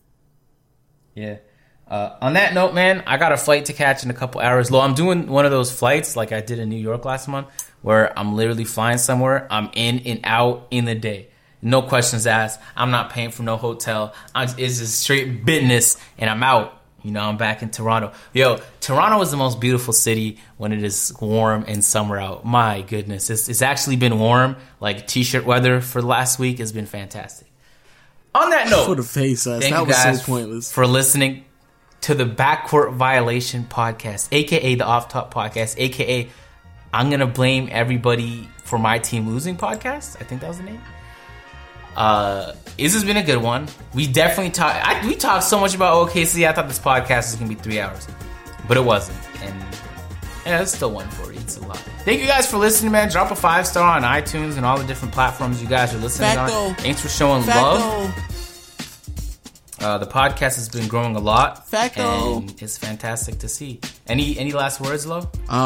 Yeah. On that note, man, I got a flight to catch in a couple hours. I'm doing one of those flights like I did in New York last month where I'm literally flying somewhere. I'm in and out in the day. No questions asked. I'm not paying for no hotel. It's just straight business, and I'm out. I'm back in Toronto. Yo, Toronto is the most beautiful city when it is warm and summer out. My goodness. It's actually been warm, like t-shirt weather for the last week has been fantastic. On that note, for the face, thank you guys so pointless for listening to the Backcourt Violation podcast, a.k.a. the Off Top podcast, a.k.a. I'm going to blame everybody for my team losing podcast. I think that was the name. This has been a good one. We definitely we talked so much about OKC. I thought this podcast was going to be 3 hours, but it wasn't. And it's still 140. It's a lot. Thank you guys for listening, man. Drop a 5-star on iTunes and all the different platforms you guys are listening on. Thanks for showing love. The podcast has been growing a lot. And it's fantastic to see. Any last words, Lo?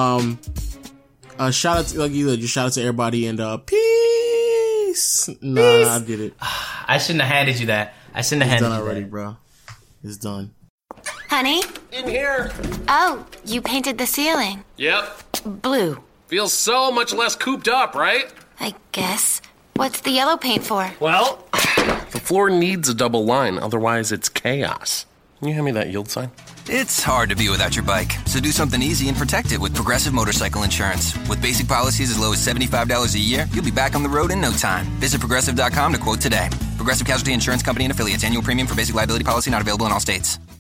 Shout out to, like you said, just shout out to everybody and peace. Nah, I did it. I shouldn't have handed you that. It's done already, bro. It's done. Honey? In here. Oh, you painted the ceiling. Yep. Blue. Feels so much less cooped up, right? I guess. What's the yellow paint for? Well, the floor needs a double line, otherwise it's chaos. Can you hand me that yield sign? It's hard to be without your bike, so do something easy and protect it with Progressive Motorcycle Insurance. With basic policies as low as $75 a year, you'll be back on the road in no time. Visit Progressive.com to quote today. Progressive Casualty Insurance Company and Affiliates. Annual premium for basic liability policy not available in all states.